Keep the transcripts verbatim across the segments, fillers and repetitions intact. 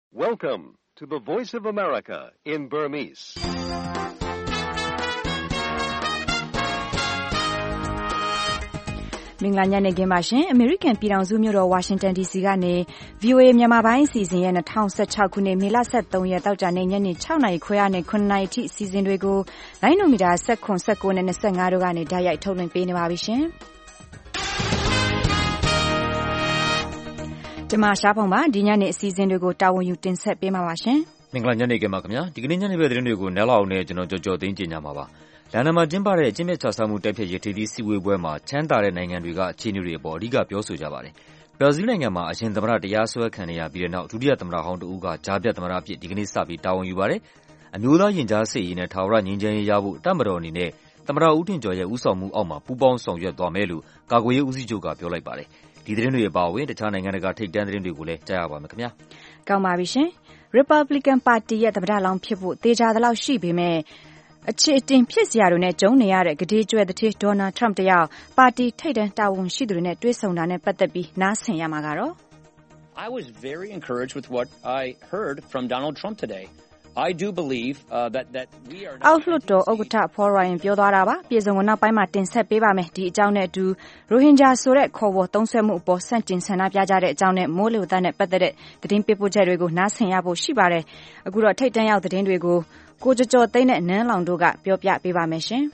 Welcome to the Voice of America in Burmese. ။မင်္ဂလာညနေခင်းပါရှင်။ American ပြည်ထောင်စုမြို့တော် Washington ဒီ စီ ကနေ ဗွီအိုအေ မြန်မာပိုင်းအစီအစဉ်ရဲ့၂၀၁၆ခုနှစ်မေလ၁၃ရက်သောကြာနေ့ညနေ၆နာရီခွဲကနေ၇နာရီအထိအစီအစဉ်တွေကိုလိုင်းနိုမီတာ၁၇ ၁၉နဲ့၂၅တို့ကနေဓာတ်ရိုက်ထုတ်လွှင့်ပေးနေပါပြီရှင်။ကျွန်မရှားဖုံပါဒီညနေအစီအစဉ်တွေကိုတာဝန်ယူတင်ဆက်ပေးမှာပါရှင်။မင်္ဂလာညနေခင်းပါခင်ဗျာ။ဒီကနေ့ညနေပဲသတင်းတွေကိုနဲလောက်နဲ့ကျွန်တော်ကြော်ကြော်သိန်းကြင်ကြမှာပါ။လန်ဒန်မှာကျင်းပတဲ့အကျင့်မြတ်ချစားမှုတိုက်ဖျက်ရေးထိပ်သီးစည်းဝေးပွဲမှာချမ်းသာတဲ့နိုင်ငံတွေကအခြေအနေတွေအပေါ်အဓိကပြောဆိုကြပါတယ်။ဘရာဇီးနိုင်ငံမှာအရင်သမ္မတတရားစွဲခံရပြီးတဲ့နောက်ဒုတိယသမ္မတဟောင်းတဦးကကြားပြတ်သမ္မတအဖြစ်ဒီကနေ့စပြီးတာဝန်ယူပါတယ်။အမျိုးသားရင်ကြားစေ့ရေးနဲ့ထာဝရငြိမ်းချမ်းရေးရဖို့တပ်မတော်အနေနဲ့သမ္မတဦးထင်ကျော်ရဲ့ဦးဆောင်မှုအောက်မှာပူးပေါင်းဆောင်ရွက်သွားမယ်လို့ကာကွယ်ရေးဦးစီးချုပ်ကပြောလိုက်ပါတယ်။ဒီသတင်းတွေအပါအဝင်တခြားနိုင်ငံတကာထိပ်တန်းသတင်းတွေကိုလည်းကြားရပါမယ်ခင်ဗျာ။ကောင်းပါပြီရှင်။ Republican Party ရဲ့သမ္မတလောင်းဖြစ်ဖို့သေချာသလောက်ရှိပေမဲ့အခြေအတင်ဖြစ်စရာတွေနဲ့ကြုံနေရတဲ့ဂတိကျွဲတဲ့ဒေါ်နယ်ထရမ့်တယောက်ပါတီထိပ်တန်းတာဝန်ရှိသူတွေနဲ့တွေ့ဆုံတာနဲ့ပတ်သက်ပြီးနားဆင်ရမှာကတော့ I was very encouraged with what I heard from Donald Trump today. I do believe uh, that that we are အောက်လွှတ်တော်ဥက္ကဋ္ဌ Paul Ryan ပြောသွားတာပါပြည်စုံကနောက်ပိုင်းမှာတင်ဆက်ပေးပါမယ်ဒီအကြောင်းနဲ့အတူရိုဟင်ဂျာဆိုတဲ့ခေါ်ဝေါ်သုံးဆွဲမှုအပေါ်ဆန့်ကျင်ဆန္ဒပြကြတဲ့အကြောင်းနဲ့မိုးလေဝသနဲ့ပတ်သက်တဲ့သတင်းပေးပို့ချက်တွေကိုနားဆင်ရဖို့ရှိပါတယ်အခုတော့ထိပ်တန်းရောက်သတင်းတွေကိုကိုကျော်ကျော်သိန်းနဲ့နန်းလောင်တို့ကပြောပြပေးပါမယ်ရှင်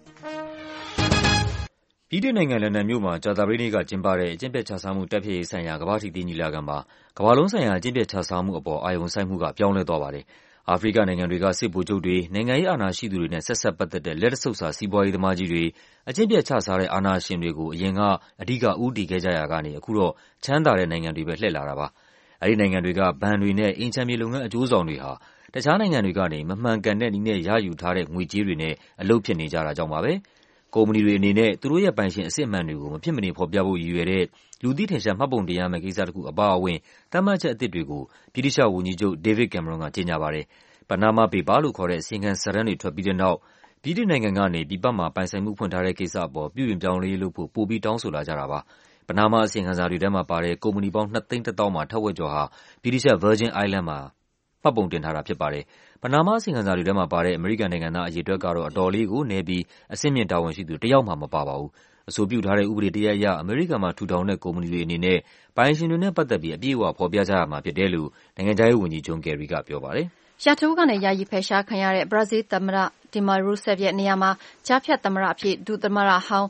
။ပြည်ထောင်နိုင်ငံလန်ဒန်မြို့မှာကြာသပတေးနေ့ကကျင်းပတဲ့အကျင့်ပျက်ခြစားမှုတိုက်ဖျက်ရေးဆိုင်ရာကမ္ဘာ့ထိပ်သီးညီလာခံမှာကမ္ဘာလုံးဆိုင်ရာအကျင့်ပျက်ခြစားမှုအပေါ်အာရုံစိုက်မှုကပြောင်းလဲသွားပါတယ်။အာဖရိကနိုင်ငံတွေကစစ်ဗိုလ်ချုပ်တွေနိုင်ငံရေးအာဏာရှိသူတွေနဲ့ဆက်ဆက်ပတ်သက်တဲ့လက်တဆုပ်စာစီးပွားရေးသမားကြီးတွေအကျင့်ပျက်ခြစားတဲ့အာဏာရှင်တွေကိုအရင်ကအဓိကဦးတည်ခဲ့ကြရာကနေအခုတော့ချမ်းသာတဲ့နိုင်ငံတွေပဲလှည့်လာတာပါ။အဲဒီနိုင်ငံတွေကဘဏ်တွေနဲ့အင်ချမ်းမြေလုပ်ငန်းအကျိုးဆောင်တွေဟာတခြားနိုင်ငံတွေကနေမမှန်ကန်တဲ့နည်းနဲ့ရယူထားတဲ့ငွေကြေးတွေနဲ့အလုပ်ဖြစ်နေကြတာကြောင့်ပါပဲ။ကုမ္ပဏီတွေအနေနဲ့သူတို့ရဲ့ပိုင်ရှင်အစစ်အမှန်တွေကိုမဖြစ်မနေဖော်ပြဖို့ရည်ရွယ်တဲ့လူသိထင်ရှားမှတ်ပုံတင်ရမယ့်ကိစ္စတခုအပါအဝင်သတ်မှတ်ချက်အသစ်တွေကိုဗြိတိသျှဝန်ကြီးချုပ် David Cameron ကကြေညာပါတယ်။ Panama Paper လို့ခေါ်တဲ့အစီရင်ခံစာတမ်းတွေထွက်ပြီးတဲ့နောက်ဗြိတိန်နိုင်ငံကနေပြည်ပမှာပိုင်ဆိုင်မှုဖွင့်ထားတဲ့ကိစ္စအပေါ်ပြုပြင်ပြောင်းလဲရေးလုပ်ဖို့ပိုပြီးတောင်းဆိုလာကြတာပါ။ Panama အစီရင်ခံစာတွေထဲမှာပါတဲ့ကုမ္ပဏီပေါင်းနှစ်သိန်းတစ်သောင်းမှာထက်ဝက်ကျော်ဟာဗြိတိသျှ Virgin Island မှာမှတ်ပုံတင်ထားတာဖြစ်ပါတယ်။ ပနားမားအစီရင်ခံစာတွေထဲမှာပါတဲ့အမေရိကန်နိုင်ငံသားအရေအတွက်ကတော့အတော်လေးကိုနည်းပြီးအဆင့်မြင့်တာဝန်ရှိသူတယောက်မှမပါပါဘူး။အဆိုပြုထားတဲ့ဥပဒေတရပ်အရအမေရိကန်မှာထူထောင်တဲ့ကုမ္ပဏီတွေအနေနဲ့ပိုင်ရှင်တွေနဲ့ပတ်သက်ပြီးအပြည့်အဝဖော်ပြကြရမှာဖြစ်တယ်လို့နိုင်ငံခြားရေးဝန်ကြီး John Kerry ကပြောပါတယ်။ရာထူးကနေယာယီဖယ်ရှားခံရတဲ့ဘရာဇီးသမ္မတ Dilma Rousseff ရဲ့နေရာမှာကြားဖြတ်သမ္မတအဖြစ်ဒုသမ္မတဟောင်း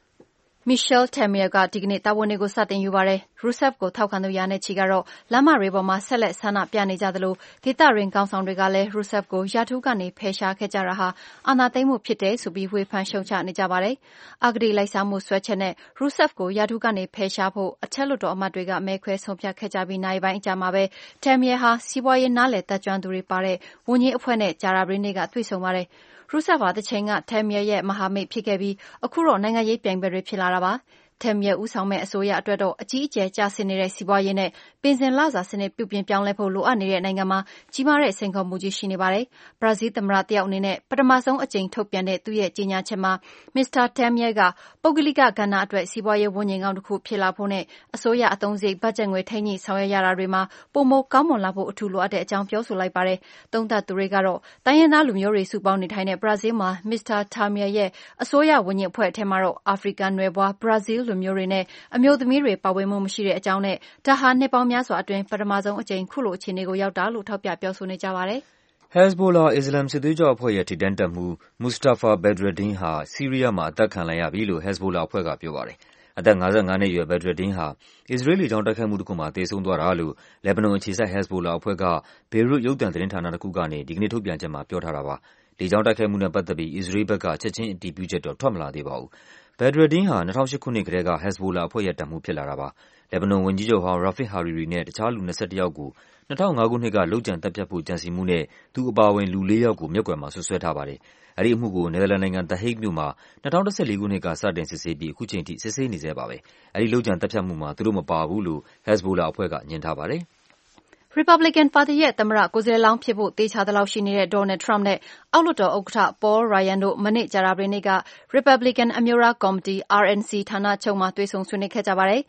Michel Temer ကဒီကနေ့တာဝန်တွေကိုစတင်ယူပါတယ်။ Rousseff ကိုထောက်ခံသူရာနဲ့ချီကတော့လမ်းမတွေပေါ်မှာဆက်လက်ဆန္ဒပြနေကြသလိုဒေသတွင်းခေါင်းဆောင်တွေကလည်း Rousseff ကိုရာထူးကနေဖယ်ရှားခဲ့ကြတာဟာအာဏာသိမ်းမှုဖြစ်တယ်ဆိုပြီးဝေဖန်ရှုတ်ချနေကြပါတယ်။အဂတိလိုက်စားမှုစွဲချက်နဲ့ Rousseff ကိုရာထူးကနေဖယ်ရှားဖို့အထက်လွှတ်တော်အမတ်တွေကမဲခွဲဆုံးဖြတ်ခဲ့ကြပြီးနာရီပိုင်းအကြာမှာပဲ Temer ဟာစီးပွားရေးနားလည်တတ်ကျွမ်းသူတွေပါတဲ့ဝန်ကြီးအဖွဲ့နဲ့ကြာသပတေးနေ့ကတွေ့ဆုံပါတယ်။ Rousseff ဟာတချိန်က Temer ရဲ့မဟာမိတ်ဖြစ်ခဲ့ပြီးအခုတော့နိုင်ငံရေးပြိုင်ဘက်တွေဖြစ်လာတာပါ။ Temer ဦးဆောင်မယ့်အစိုးရအတွက်တော့အကြီးအကျယ်ကျဆင်းနေတဲ့စီးပွားရေးနဲ့ပင်စင်လစာစနစ်ပြုပြင်ပြောင်းလဲဖို့လိုအပ်နေတဲ့နိုင်ငံမှာကြီးမားတဲ့စိန်ခေါ်မှုကြီးရှိနေပါတယ်။ဘရာဇီးသမ္မတတယောက်အနေနဲ့ပထမဆုံးအကြိမ်ထုတ်ပြန်တဲ့သူ့ရဲ့ကြေညာချက်မှာ Mr. Temer ကပုဂ္ဂလိကကဏ္ဍအတွက်စီးပွားရေးဝန်းကျင်ကောင်းတစ်ခုဖြစ်လာဖို့နဲ့အစိုးရအသုံးစရိတ်ဘတ်ဂျက်ငွေထိန်းညှိဆောင်ရွက်ရတာတွေမှာပိုမိုကောင်းမွန်လာဖို့အထူးလိုအပ်တဲ့အကြောင်းပြောဆိုလိုက်ပါတယ်။သုံးသပ်သူတွေကတော့တိုင်းရင်းသားလူမျိုးတွေစုပေါင်းနေထိုင်တဲ့ဘရာဇီးမှာ Mr. Temer ရဲ့အစိုးရဝန်ကြီးအဖွဲ့ထဲမှာတော့အာဖရိကန်နွယ်ဖွားဘရာဇီးလူမျိုးတွေနဲ့အမျိုးသမီးတွေပါဝင်မှုမရှိတဲ့အကြောင်းနဲ့ဒါဟာနှစ်ပေါင်းများစွာအတွင်းပထမဆုံးအကြိမ်ခုလိုအခြေအနေကိုရောက်တာလို့ထောက်ပြပြောဆိုနေကြပါတယ်။ Hezbollah အစ္စလာမ်စစ်သွေးကြွအဖွဲ့ရဲ့ထိပ်တန်းတပ်မှူး Mustafa Badreddin ဟာဆီးရီးယားမှာအသတ်ခံလိုက်ရပြီလို့ Hezbollah အဖွဲ့ကပြောပါတယ်။အသက်ငါးဆယ့်ငါးနှစ်အရွယ် Badreddin ဟာအစ္စရေးလေကြောင်းတိုက်ခိုက်မှုတခုမှာသေဆုံးသွားတာလို့လက်ဘနွန်အခြေစိုက် Hezbollah အဖွဲ့ကဘေရွတ်ရုပ်သံသတင်းဌာနတခုကနေဒီကနေ့ထုတ်ပြန်ချက်မှာပြောထားတာပါ။လေကြောင်းတိုက်ခိုက်မှုနဲ့ပတ်သက်ပြီးအစ္စရေးဘက်ကချက်ချင်းအတည်ပြုချက်တော့ထွက်မလာသေးပါဘူး။ Badreddin ဟာ၂၀၀၈ခုနှစ်ကတည်းက Hezbollah အဖွဲ့ရဲ့တပ်မှူးဖြစ်လာတာပါ။လက်ဘနွန်ဝန်ကြီးချုပ်ဟောင်း Rafiq Hariri နဲ့တခြားလူ၂၁ယောက်ကို၂၀၀၅ခုနှစ်ကလုပ်ကြံသတ်ဖြတ်ဖို့ကြံစည်မှုနဲ့သူအပါအဝင်လူလေးယောက်ကိုမျက်ကွယ်မှာစွပ်စွဲထားပါတယ်။အဲဒီအမှုကိုနယ်သာလန်နိုင်ငံ The Hague မြို့မှာ၂၀၁၄ခုနှစ်ကစတင်စစ်ဆေးပြီးအခုချိန်ထိစစ်ဆေးနေဆဲပါပဲ။အဲဒီလုပ်ကြံသတ်ဖြတ်မှုမှာသူတို့မပါဘူးလို့ Hezbollah အဖွဲ့ကငြင်းထားပါတယ်။ Republican ပါတီရဲ့သမ္မတကိုယ်စားလှယ်လောင်းဖြစ်ဖို့သေချာသလောက်ရှိနေတဲ့ Donald Trump နဲ့အောက်လွှတ်တော်ဥက္ကဋ္ဌ Paul Ryan တို့မနေ့ကြာသပတေးနေ့က Republican အမျိုးသားကော်မတီ R N C ဌာနချုပ်မှာတွေ့ဆုံဆွေးနွေးခဲ့ကြပါတယ်။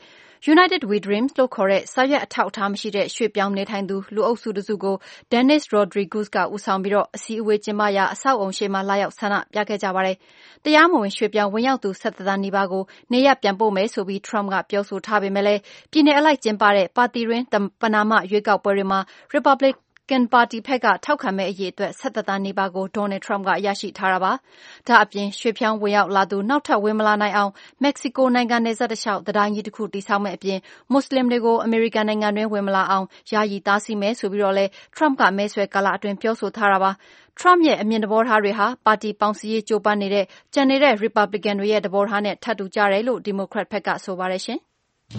United We Dreams လို့ခေါ်တဲ့စာရွက်အထောက်အထားမရှိတဲ့ရွှေ့ပြောင်းနေထိုင်သူလူအုပ်စုတစုကို Dennis Rodriguez ကဦးဆောင်ပြီးတော့အစည်းအဝေးကျင်းပရာအဆောက်အုံရှေ့မှာလာရောက်ဆန္ဒပြခဲ့ကြပါတယ်။တရားမဝင်ရွှေ့ပြောင်းဝင်ရောက်သူဆယ်တသန်းနီးပါးကိုနေရပ်ပြန်ပို့မယ်ဆိုပြီး Trump ကပြောဆိုထားပေမဲ့လည်းပြည်နယ်အလိုက်ကျင်းပတဲ့ပါတီတွင်းပဏာမရွေးကောက်ပွဲတွေမှာ Republican ပါတီဘက်ကထောက်ခံမဲ့အရေးအတွက်ဆယ်တသန်းနီးပါးကို Donald Trump ကရရှိထားတာပါ။ဒါအပြင်ရွှေ့ပြောင်းဝင်ရောက်လာသူနောက်ထပ်ဝင်မလာနိုင်အောင် Mexico နိုင်ငံနယ်စပ်တစ်လျှောက်တံတိုင်းကြီးတစ်ခုတည်ဆောက်မဲ့အပြင်မွတ်စလင်တွေကို American နိုင်ငံတွင်းဝင်မလာအောင်ယာယီတားဆီးမယ်ဆိုပြီးတော့လဲ Trump ကမဲဆွယ်ကာလအတွင်းပြောဆိုထားတာပါ။ Trump ရဲ့အမြင်သဘောထားတွေဟာပါတီပေါင်းစည်းရေးကြိုးပမ်းနေတဲ့ကျန်နေတဲ့ Republican တွေရဲ့သဘောထားနဲ့ထပ်တူကြတယ်လို့ Democrat ဘက်ကဆိုပါတယ်ရှင်။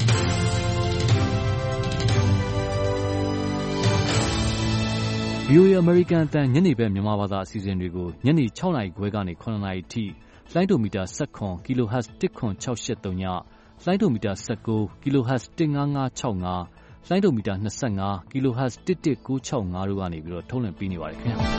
ဗွီအိုအေ American အသံညနေဘက်မြန်မာဘာသာအစီအစဉ်တွေကိုညနေ၆နာရီခွဲကနေ၇နာရီထိလိုင်းဒိုမီတာ၁၇ kilohertz ၁၇၆၈၃ညလိုင်းဒိုမီတာ၁၉ kilohertz ၁၅၅၆၅လိုင်းဒိုမီတာ၂၅ kilohertz ၁၁၉၆၅တို့ကနေပြီးတော့ထုတ်လွှင့်ပေးနေပါတယ်ခင်ဗျာ။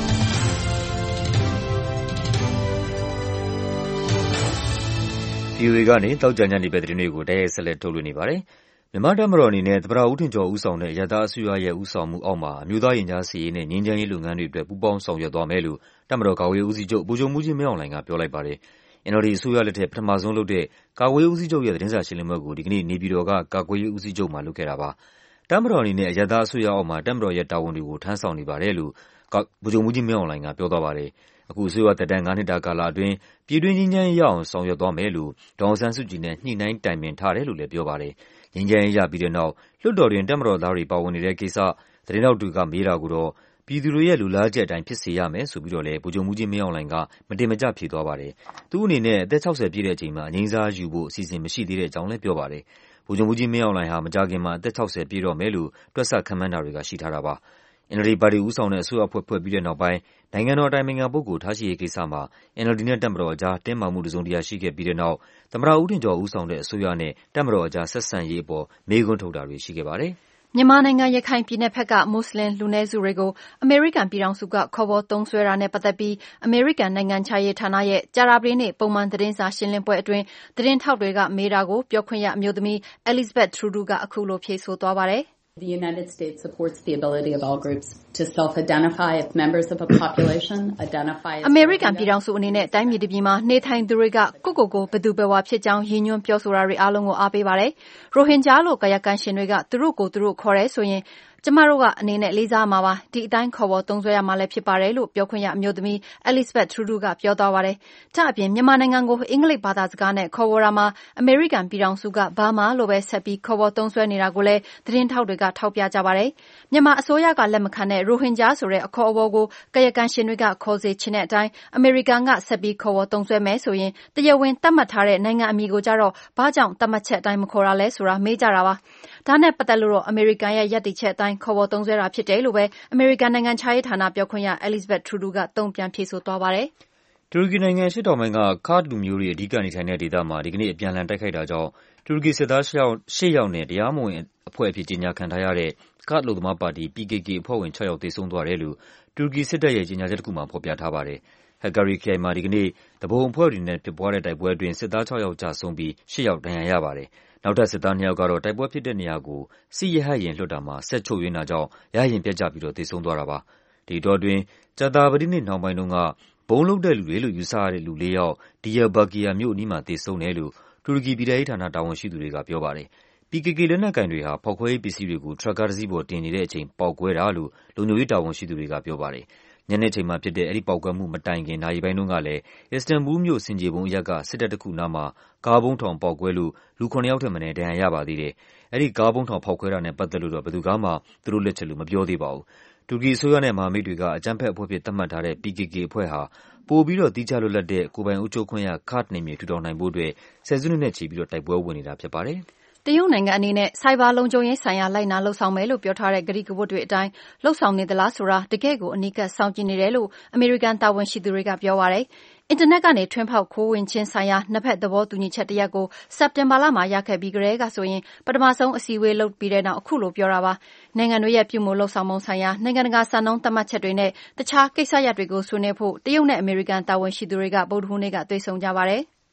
ဗွီအိုအေ ကနေတောက်ကြညနေပဲသတင်းတွေကိုတိုက်ရိုက်ဆက်လက်ထုတ်လွှင့်နေပါတယ်။မြန်မာတပ်မတော်အနေနဲ့သမ္မတဦးထင်ကျော်ဦးဆောင်တဲ့အရပ်သားအစိုးရရဲ့ဦးဆောင်မှုအောက်မှာအမျိုးသားရင်ကြားစေ့ရေးနဲ့ငြိမ်းချမ်းရေးလုပ်ငန်းတွေအတွက်ပူးပေါင်းဆောင်ရွက်သွားမယ်လို့တပ်မတော်ကာကွယ်ရေးဦးစီးချုပ်ဗိုလ်ချုပ်မှူးကြီးမင်းအောင်လှိုင်ကပြောလိုက်ပါတယ်။ အန် အယ်လ် ဒီ အစိုးရလက်ထက်ပထမဆုံးလုပ်တဲ့ကာကွယ်ရေးဦးစီးချုပ်ရဲ့သတင်းစာရှင်းလင်းပွဲကိုဒီကနေ့နေပြည်တော်ကကာကွယ်ရေးဦးစီးချုပ်မှလုပ်ခဲ့တာပါ။တပ်မတော်အနေနဲ့အရပ်သားအစိုးရအောက်မှာတပ်မတော်ရဲ့တာဝန်တွေကိုထမ်းဆောင်နေပါတယ်လို့ဗိုလ်ချုပ်မှူးကြီးမင်းအောင်လှိုင်ကပြောသွားပါတယ်။အခုအစိုးရသက်တမ်းငါးနှစ်တာကာလအတွင်းပြည်တွင်းငြိမ်းချမ်းရေးရအောင်ဆောင်ရွက်သွားမယ်လို့ဒေါ်အောင်ဆန်းစုကြည်နဲ့ညှိနှိုင်းတိုင်ပင်ထားတယ်လို့လည်းပြောပါတယ်။ငြိမ်းချမ်းရေးရပြီးတဲ့နောက်လွှတ်တော်တွင်တပ်မတော်သားတွေပါဝင်နေတဲ့ကိစ္စသတင်းထောက်တွေကမေးတာကိုတော့ပြည်သူတွေရဲ့လူလားချက်အတိုင်းဖြစ်စေရမယ်ဆိုပြီးတော့လည်းဗိုလ်ချုပ်မှူးကြီးမင်းအောင်လှိုင်ကမတင်မကျဖြေသွားပါတယ်။သူ့အနေနဲ့အသက်၆၀ပြည့်တဲ့အချိန်မှာအငြိမ်းစားယူဖို့အစီအစဉ်မရှိသေးတဲ့အကြောင်းလည်းပြောပါတယ်။ဗိုလ်ချုပ်မှူးကြီးမင်းအောင်လှိုင်ဟာမကြာခင်မှာအသက်၆၀ပြည့်တော့မယ်လို့တွက်ဆခန့်မှန်းတာတွေကရှိထားတာပါ။ အန် အယ်လ် ဒီ ပါတီဦးဆောင်တဲ့အစိုးရအဖွဲ့ဖွဲ့ပြီးတဲ့နောက်ပိုင်းနိုင်ငံတော်အတိုင်ပင်ခံပုဂ္ဂိုလ်ထားရှိရေးကိစ္စမှာ အန် အယ်လ် ဒီ နဲ့တပ်မတော်အကြားတင်းမာမှုတစုံတရာရှိခဲ့ပြီးတဲ့နောက်သမ္မတဦးထင်ကျော်ဦးဆောင်တဲ့အစိုးရနဲ့တပ်မတော်အကြားဆက်ဆံရေးအပေါ်မေးခွန်းထုတ်တာတွေရှိခဲ့ပါတယ်။မြန်မာနိုင်ငံရခိုင်ပြည်နယ်ဘက်ကမွတ်စလင်လူနည်းစုတွေကိုအမေရိကန်ပြည်ထောင်စုကခေါ်ဝေါ်သုံးစွဲတာနဲ့ပတ်သက်ပြီးအမေရိကန်နိုင်ငံခြားရေးဌာနရဲ့ကြာသပတေးနေ့ပုံမှန်သတင်းစာရှင်းလင်းပွဲအတွင်းသတင်းထောက်တွေကမေးတာကိုပြောခွင့်ရအမျိုးသမီး Elizabeth Trudeau ကအခုလိုဖြေဆိုသွားပါတယ်။ The United States supports the ability of all groups to self-identify if members of a population identify as အမေရိကန်ပြည်ထောင်စုအနေနဲ့တိုင်းပြည်တစ်ပြည်မှာနေထိုင်သူတွေကကိုယ့်ကိုယ်ကိုဘယ်သူဘယ်ဝါဖြစ်ကြောင်းရည်ညွှန်းပြောဆိုတာတွေအားလုံးကိုအားပေးပါတယ်။ရိုဟင်ဂျာလို့ကာယကံရှင်တွေကသူတို့ကိုသူတို့ခေါ်တယ်ဆိုရင်ကျမတို့ကအနေနဲ့လေးစားမှာပါဒီအတိုင်းခေါ်ဝေါ်သုံးစွဲရမှာလည်းဖြစ်ပါတယ်လို့ပြောခွင့်ရအမျိုးသမီး Elizabeth Trudeau ကပြောသွားပါတယ်။ဒါအပြင်မြန်မာနိုင်ငံကိုအင်္ဂလိပ်ဘာသာစကားနဲ့ခေါ်ဝေါ်တာမှာအမေရိကန်ပြည်ထောင်စုကဘာမှလို့ပဲဆက်ပြီးခေါ်ဝေါ်သုံးစွဲနေတာကိုလည်းသတင်းထောက်တွေကထောက်ပြကြပါတယ်။မြန်မာအစိုးရကလက်မခံတဲ့ရိုဟင်ဂျာဆိုတဲ့အခေါ်အဝေါ်ကိုကာယကံရှင်တွေကခေါ်စေချင်တဲ့အတိုင်းအမေရိကန်ကဆက်ပြီးခေါ်ဝေါ်သုံးစွဲမယ်ဆိုရင်တရားဝင်သတ်မှတ်ထားတဲ့နိုင်ငံအမည်ကိုကြတော့ဘာကြောင့်သတ်မှတ်ချက်အတိုင်းမခေါ်တာလဲဆိုတာမေးကြတာပါ။ဒါနဲ့ပတ်သက်လို့တော့အမေရိကန်ရဲ့ယက်တီချက်အတိုင်းခေါ်ဝေါ်သုံးစွဲတာဖြစ်တယ်လို့ပဲအမေရိကန်နိုင်ငံခြားရေးဌာနပြောခွင့်ရ Elizabeth Trudeau ကတုံ့ပြန်ဖြေဆိုသွားပါတယ်။တူရကီနိုင်ငံအရှေ့တောင်ပိုင်းကကာ့ဒ်လူမျိုးတွေအဓိကနေထိုင်တဲ့ဒေသမှာဒီကနေ့အပြန်အလှန်တိုက်ခိုက်တာကြောင့်တူရကီစစ်သားရှစ်ယောက်နဲ့တရားမဝင်အဖွဲ့အဖြစ်ကြေညာခံထားရတဲ့ကာ့ဒ်အလုပ်သမားပါတီ P K K အဖွဲ့ဝင်ခြောက်ယောက်သေဆုံးသွားတယ်လို့တူရကီစစ်တပ်ရဲ့ကြေညာချက်တခုမှာဖော်ပြထားပါတယ်။ Hakkari ခရိုင်မှာဒီကနေ့သူပုန်အဖွဲ့တွေနဲ့ဖြစ်ပွားတဲ့တိုက်ပွဲအတွင်းစစ်သားခြောက်ယောက်ကျဆုံးပြီးရှစ်ယောက်ဒဏ်ရာရပါတယ်။နောက်ထပ်စစ်သားနှစ်ယောက်ကတော့တိုက်ပွဲဖြစ်တဲ့နေရာကိုစစ်ရဟတ်ယာဉ်လွှတ်တာမှာစက်ချို့ယွင်းတာကြောင့်ရဟတ်ယာဉ်ပျက်ကျပြီးတော့သေဆုံးသွားတာပါ။ဒီအတောအတွင်းကြာသပတေးနေ့နှောင်းပိုင်းတုန်းကဗုံးလုပ်တဲ့လူတွေလို့ယူဆရတဲ့လူလေးယောက် Diyarbakir မြို့အနီးမှာသေဆုံးတယ်လို့တူရကီပြည်ထဲရေးဌာနတာဝန်ရှိသူတွေကပြောပါတယ်။ P K K လက်နက်ကိုင်တွေဟာဖောက်ခွဲရေးပစ္စည်းတွေကိုထရပ်ကားတစ်စီးပေါ်တင်နေတဲ့အချိန်ပေါက်ကွဲတာလို့လုံခြုံရေးတာဝန်ရှိသူတွေကပြောပါတယ်။ညနေချိန်မှာဖြစ်တဲ့အဲဒီပေါက်ကွဲမှုမတိုင်ခင်နာရီပိုင်းတုန်းကလည်းအစ္စတန်ဘူလ်မြို့ဆင်ခြေဖုံးအရပ်ကစစ်တပ်တစ်ခုနားမှာကားဗုံးထောင်ပေါက်ကွဲလို့လူခုနစ်ယောက်ထက်မနည်းဒဏ်ရာရပါသေးတယ်။အဲဒီကားဗုံးထောင်ဖောက်ခွဲတာနဲ့ပတ်သက်လို့တော့ဘယ်သူကမှသူတို့လက်ချက်လို့မပြောသေးပါဘူး။တူရကီအစိုးရနဲ့မဟာမိတ်တွေကအကြမ်းဖက်အဖွဲ့အဖြစ်သတ်မှတ်ထားတဲ့ P K K အဖွဲ့ဟာပိုပြီးတော့သီးခြားလွတ်လပ်တဲ့ကိုယ်ပိုင်အုပ်ချုပ်ခွင့်ရကာ့ဒ်နယ်မြေထူထောင်နိုင်ဖို့အတွက်ဆယ်စုနှစ်နဲ့ချီပြီးတော့တိုက်ပွဲဝင်နေတာဖြစ်ပါတယ်။တရုတ်နိုင်ငံအနေနဲ့စိုက်ဘာလုံခြုံရေးဆိုင်ရာလိုက်နာလှုပ်ဆောင်မယ်လို့ပြောထားတဲ့ကတိကဝတ်တွေအတိုင်းလှုပ်ဆောင်နေသလားဆိုတာတကယ့်ကိုအနီးကပ်စောင့်ကြည့်နေတယ်လို့အမေရိကန်တာဝန်ရှိသူတွေကပြောပါတယ်။အင်တာနက်ကနေထွင်းဖောက်ခိုးဝင်ခြင်းဆိုင်ရာနှစ်ဖက်သဘောတူညီချက်တရပ်ကိုစက်တင်ဘာလမှာရခဲ့ပြီးကတည်းကဆိုရင်ပထမဆုံးအစည်းအဝေးလုပ်ပြီးတဲ့နောက်အခုလိုပြောတာပါ။နိုင်ငံတွေရဲ့ပြုမှုလှုပ်ဆောင်မှုဆိုင်ရာနိုင်ငံတကာစံနှုန်းသတ်မှတ်ချက်တွေနဲ့တခြားကိစ္စရပ်တွေကိုဆွေးနွေးဖို့တရုတ်နဲ့အမေရိကန်တာဝန်ရှိသူတွေကဗုဒ္ဓဟူးနေ့ကတွေ့ဆုံကြပါတယ်။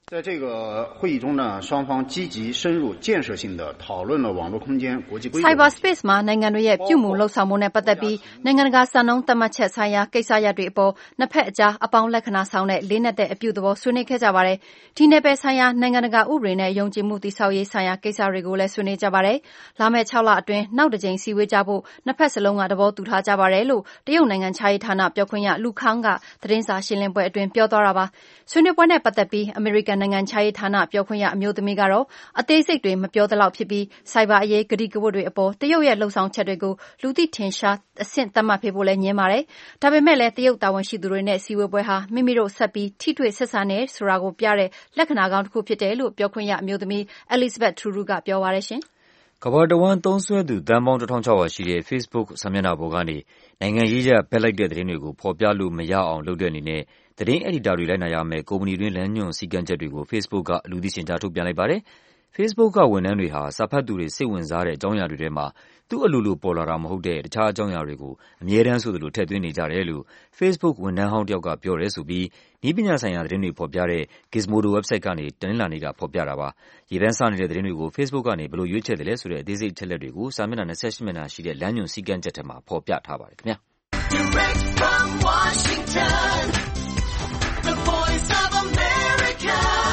在这个会议中呢，双方积极深入建设性的讨论了网络空间国际规则。 Cyberspace မှာနိုင်ငံတွေရဲ့ပြုမှုလှုပ်ဆောင်မှုနဲ့ပတ်သက်ပြီးနိုင်ငံတကာစံနှုန်းသတ်မှတ်ချက်ဆိုင်ရာကိစ္စရပ်တွေအပေါ်နှစ်ဖက်အကြားအပေါင်းလက္ခဏာဆောင်တဲ့လေးနက်တဲ့အပြုသဘောဆွေးနွေးခဲ့ကြပါတယ်။ဒီနယ်ပယ်ဆိုင်ရာနိုင်ငံတကာဥပဒေနဲ့ယုံကြည်မှုတည်ဆောက်ရေးဆိုင်ရာကိစ္စတွေကိုလည်းဆွေးနွေးကြပါတယ်။လာမယ့်၆လအတွင်းနောက်တစ်ကြိမ်စည်းဝေးကြဖို့နှစ်ဖက်စလုံးကသဘောတူထားကြပါတယ်လို့တရုတ်နိုင်ငံခြားရေးဌာနပြောခွင့်ရလူခန်းကသတင်းစာရှင်းလင်းပွဲအတွင်းပြောသွားတာပါ။ဆွေးနွေးပွဲနဲ့ပတ်သက်ပြီးအမေရိကန်နိုင်ငံခြားရေးဌာနပြောခွင့်ရအမျိုးသမီးကတော့အသေးစိတ်တွေမပြောသလောက်ဖြစ်ပြီးစိုက်ဘာအရေးဂတိကဝတ်တွေအပေါ်တရုတ်ရဲ့လှုံ့ဆော်ချက်တွေကိုလူသိထင်ရှားအဆင့်သတ်မှတ်ပေးဖို့လည်းညင်းပါတယ်။ဒါပေမဲ့လည်းတရုတ်တာဝန်ရှိသူတွေနဲ့စီဝေးပွဲဟာမိမိတို့ဆက်ပြီးထိတွေ့ဆက်ဆံနေဆိုတာကိုပြတဲ့လက္ခဏာကောင်းတစ်ခုဖြစ်တယ်လို့ပြောခွင့်ရအမျိုးသမီး Elizabeth Truru ကပြောပါရရှင်။ကမ္ဘာတဝန်းသုံးစွဲသူသန်းပေါင်းတစ်ထောင်ခြောက်ရာရှိတဲ့ Facebook စာမျက်နှာပေါ်ကနေနိုင်ငံရေးကျဘက်လိုက်တဲ့သတင်းတွေကိုဖော်ပြလို့မရအောင်လုပ်တဲ့အနေနဲ့သတင်းအက်ဒီတာတွေလိုက်နာရမယ်ကုမ္ပဏီတွင်းလမ်းညွှန်စည်းကမ်းချက်တွေကို Facebook ကလူသိရှင်ကြားထုတ်ပြန်လိုက်ပါတယ်။ Facebook ကဝန်ထမ်းတွေဟာစာဖတ်သူတွေစိတ်ဝင်စားတဲ့အကြောင်းအရာတွေထဲမှာသူ့အလိုလိုပေါ်လာတာမဟုတ်တဲ့တခြားအကြောင်းအရာတွေကိုအမြဲတမ်းဆိုသလိုထည့်သွင်းနေကြတယ်လို့ Facebook ဝန်ထမ်းဟောင်းတယောက်ကပြောတယ်ဆိုပြီးနည်းပညာဆိုင်ရာသတင်းတွေဖော်ပြတဲ့ Gizmodo website ကနေတနင်္လာနေ့ကဖော်ပြတာပါ။ရေပန်းစားနေတဲ့သတင်းတွေကို Facebook ကနေဘယ်လိုရွေးချယ်တယ်လဲဆိုတဲ့အသေးစိတ်အချက်အလက်တွေကိုစာမျက်နှာ၂၈မျက်နှာရှိတဲ့လမ်းညွှန်စည်းကမ်းချက်ထဲမှာဖော်ပြထားပါတယ်ခင်ဗျာ။ Direct from Washington The Voice of America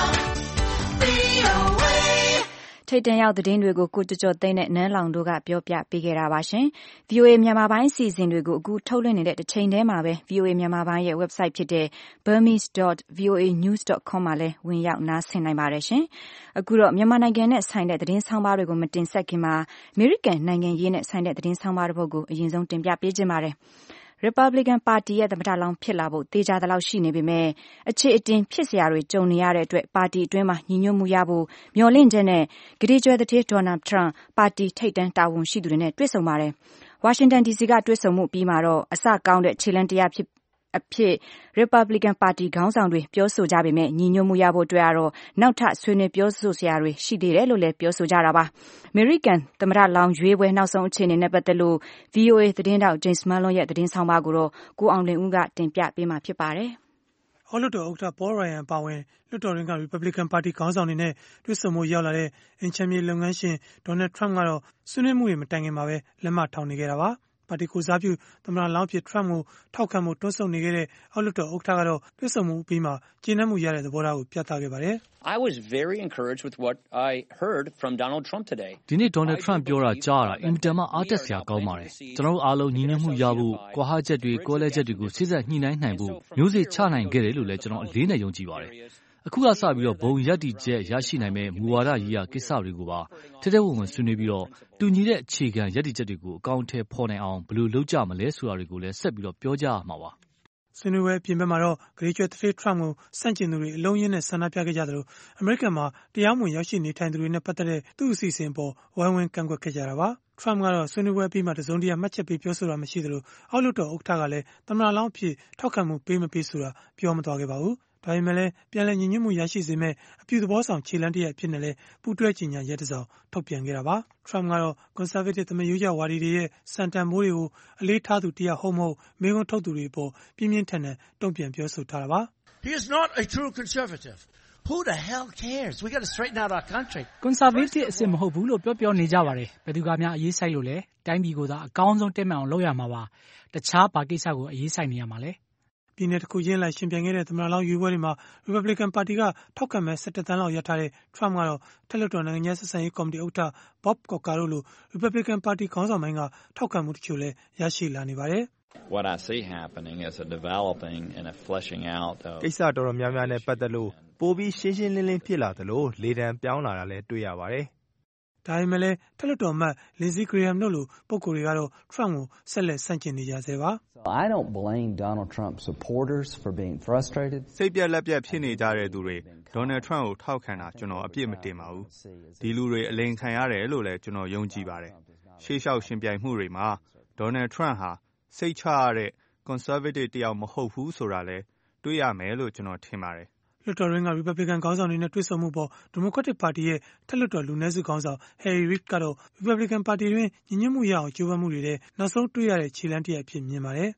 ထိပ်တန်းရောက်သတင်းတွေကိုကိုကျော်ကျော်သိန်းနဲ့နန်းလောင်တို့ကပြောပြပေးခဲ့တာပါရှင်။ ဗွီအိုအေမြန်မာပိုင်းအစီအစဉ်တွေကိုအခုထုတ်လွှင့်နေတဲ့တစ်ချိန်တည်းမှာပဲ ဗွီအိုအေမြန်မာပိုင်းရဲ့ website ဖြစ်တဲ့ burmese dot voa news dot com မှာလည်းဝင်ရောက်နားဆင်နိုင်ပါတယ်ရှင်။အခုတော့မြန်မာနိုင်ငံနဲ့ဆိုင်တဲ့သတင်းဆောင်ပါတွေကိုမတင်ဆက်ခင်မှာအမေရိကန်နိုင်ငံရေးနဲ့ဆိုင်တဲ့သတင်းဆောင်ပါတစ်ပုဒ်ကိုအရင်ဆုံးတင်ပြပေးခြင်းပါတယ်။ Republican ပါတီရဲ့သမ္မတလောင်းဖြစ်လာဖို့သေချာသလောက်ရှိနေပေမဲ့အခြေအတင်ဖြစ်စရာတွေကြုံနေရတဲ့အတွက်ပါတီအတွင်းမှာညီညွတ်မှုရဖို့မျှော်လင့်ချက်နဲ့ဂတိကျွဲသူဒေါ်နယ်ထရန့်ပါတီထိပ်တန်းတာဝန်ရှိသူတွေနဲ့တွေ့ဆုံပါတယ်။ ဝါရှင်တန်ဒီစီကတွေ့ဆုံမှုပြီးမှာတော့အစကောင်းတဲ့ခြေလှမ်းတရားဖြစ်အဖြစ် Republican ပါတီခေါင်းဆောင်တွေပြောဆိုကြပေမဲ့ညီညွတ်မှုရဖို့အတွက်ကတော့နောက်ထပ်ဆွေးနွေးပြောဆိုစရာတွေရှိသေးတယ်လို့လည်းပြောဆိုကြတာပါ။ American သမ္မတလောင်းရွေးပွဲနောက်ဆုံးအခြေအနေနဲ့ပတ်သက်လို့ ဗွီအိုအေသတင်းတောက် James Malone ရဲ့သတင်းဆောင်ပါကိုတော့ကိုအောင်လင်းဦးကတင်ပြပေးမှာဖြစ်ပါတယ်။အောက်လွှတ်တော်ဥက္ကဋ္ဌ Paul Ryan အပါအဝင်လွှတ်တော်တွင်းက Republican ပါတီခေါင်းဆောင်တွေနဲ့တွေ့ဆုံမှုရောက်လာတဲ့အိမ်ခြံမြေလုပ်ငန်းရှင် Donald Trump ကတော့ဆွေးနွေးမှုတွေမတိုင်ခင်မှာပဲလက်မထောင်နေခဲ့တာပါ။ပါတီကိုစားပြုသမ္မတလောင်းဖြစ် Trump ကိုထောက်ခံမှုတွန်းဆုံနေခဲ့တဲ့အောက်လွှတ်တော်ဥက္ကဋ္ဌကတော့တွေ့ဆုံမှုပြီးမှာကျေနပ်မှုရတဲ့သဘောထားကိုပြသခဲ့ပါတယ်။ I was very encouraged with what I heard from Donald Trump today. ဒီနေ့ Donald Trump ပြောတာကြားရတာအင်မတန်မှအားတက်စရာကောင်းပါတယ်။ကျွန်တော်တို့အားလုံးညီညွတ်မှုရဖို့ကွာဟချက်တွေကွဲလဲချက်တွေကိုစိစက်ညှိနှိုင်းနိုင်ဖို့မျိုးစေ့ချနိုင်ခဲ့တယ်လို့လည်းကျွန်တော်အလေးနဲ့ယုံကြည်ပါတယ်။အခုကစပြီးတော့ဘုံရပ်တည်ချက်ရရှိနိုင်မဲ့မူဝါဒရေးရာကိစ္စတွေကိုပါထဲထဲဝင်ဝင်ဆွေးနွေးပြီးတော့တူညီတဲ့အခြေခံရပ်တည်ချက်တွေကိုအကောင့်ထဲပေါ်နိုင်အောင်ဘယ်လိုလုပ်ကြမလဲဆိုတာတွေကိုလည်းဆက်ပြီးတော့ပြောကြရမှာပါ။ဆွေးနွေးပွဲပြင်ပမှာတော့ဂရေကျွဲတစ်ထရန့်ကိုစန့်ကျင်သူတွေအလုံးရင်းနဲ့ဆန္ဒပြခဲ့ကြသလိုအမေရိကန်မှာတရားမဝင်ရောက်ရှိနေထိုင်သူတွေနဲ့ပတ်သက်တဲ့သူ့အစီအစဉ်ပေါ်ဝိုင်းဝန်းကန့်ကွက်ခဲ့ကြတာပါ။ Trump ကတော့ဆွေးနွေးပွဲပြီးမှတစုံတရာမှတ်ချက်ပေးပြောဆိုတာမရှိသလိုအောက်လွှတ်တော်ဥက္ကဋ္ဌကလည်းသမ္မတလောင်းအဖြစ်ထောက်ခံမှုပေးမပေးဆိုတာပြောမသွားခဲ့ပါဘူး။ဒါပေမဲ့လည်းပြန်လည်ညီညွတ်မှုရရှိစေမဲ့အပြုသဘောဆောင်ခြေလှမ်းတစ်ရပ်အဖြစ်နဲ့လည်းပူးတွဲကြေညာရက်တစ်စောင်ထုတ်ပြန်ခဲ့တာပါ။ Trump ကတော့ conservative သမရိုးကျဝါဒီတွေရဲ့စံတန်ဖိုးတွေကိုအလေးထားသူတရားဟုတ်မဟုတ်မေးခွန်းထုတ်သူတွေအပေါ်ပြင်းပြင်းထန်ထန်တုံ့ပြန်ပြောဆိုထားတာပါ။ He is not a true conservative. Who the hell cares? We got to straighten out our country. Conservative အစစ်မဟုတ်ဘူးလို့ပြောပြောနေကြပါတယ်။ဘယ်သူကများအရေးဆိုင်လို့လဲတိုင်းပြည်ကိုသာအကောင်းဆုံးတက်မှန်အောင်လုပ်ရမှာပါ။တခြားဘာကိစ္စကိုအရေးဆိုင်နေရမှာလဲ။ပြည်내တစ်ခုချင်းလိုက်ရှင်ပြိုင်ခဲ့တဲ့သမ္မတလောင်းရွေးပွဲတွေမှာ Republican ပါတီကထောက်ခံမဲ့၁၁တန်းလောက်ရထားတဲ့ Trump ကတော့ထက်လွှတ်တော်နိုင်ငံရေးဆက်ဆံရေးကော်မတီဥက္ကဋ္ဌ Bob Corker တို့လို Republican ပါတီခေါင်းဆောင်ပိုင်းကထောက်ခံမှုတချို့လည်းရရှိလာနေပါတယ်။ What I see happening is a developing and a fleshing out of ကိစ္စတော်တော်များများနဲ့ပတ်သက်လို့ပိုပြီးရှင်းရှင်းလင်းလင်းဖြစ်လာသလိုလေတံပြောင်းလာတာလည်းတွေ့ရပါတယ်။ဒါပေမဲ့လည်းထက်လွှတ်တော်အမတ် Lindsey Graham တို့လိုပုဂ္ဂိုလ်တွေကတော့ Trump ကိုဆက်လက်ဆန့်ကျင်နေကြဆဲပါ။ I don't blame Donald Trump supporters for being frustrated. စိတ်ပြက်လက်ပြက်ဖြစ်နေကြတဲ့သူတွေ Donald Trump ကိုထောက်ခံတာကျွန်တော်အပြစ်မတင်ပါဘူး။ဒီလူတွေအလိန်ခံရတယ်လို့လည်းကျွန်တော်ယုံကြည်ပါတယ်။ရှေ့လျှောက်ရှင်ပြိုင်မှုတွေမှာ Donald Trump ဟာစိတ်ချရတဲ့ conservative တယောက်မဟုတ်ဘူးဆိုတာလည်းတွေ့ရမယ်လို့ကျွန်တော်ထင်ပါတယ်။လွှတ်တော်ရင်းက Republican ခေါင်းဆောင်တွေနဲ့တွေ့ဆုံမှုပေါ် Democratic ပါတီရဲ့ထက်လွှတ်တော်လူနည်းစုခေါင်းဆောင် Harry Reid ကတော့ Republican ပါတီတွင်ညီညွတ်မှုရအောင်ကြိုးပမ်းမှုတွေနဲ့နောက်ဆုံးတွေ့ရတဲ့ခြေလှမ်းတစ်ရပ်အဖြစ်မြင်ပါတယ်။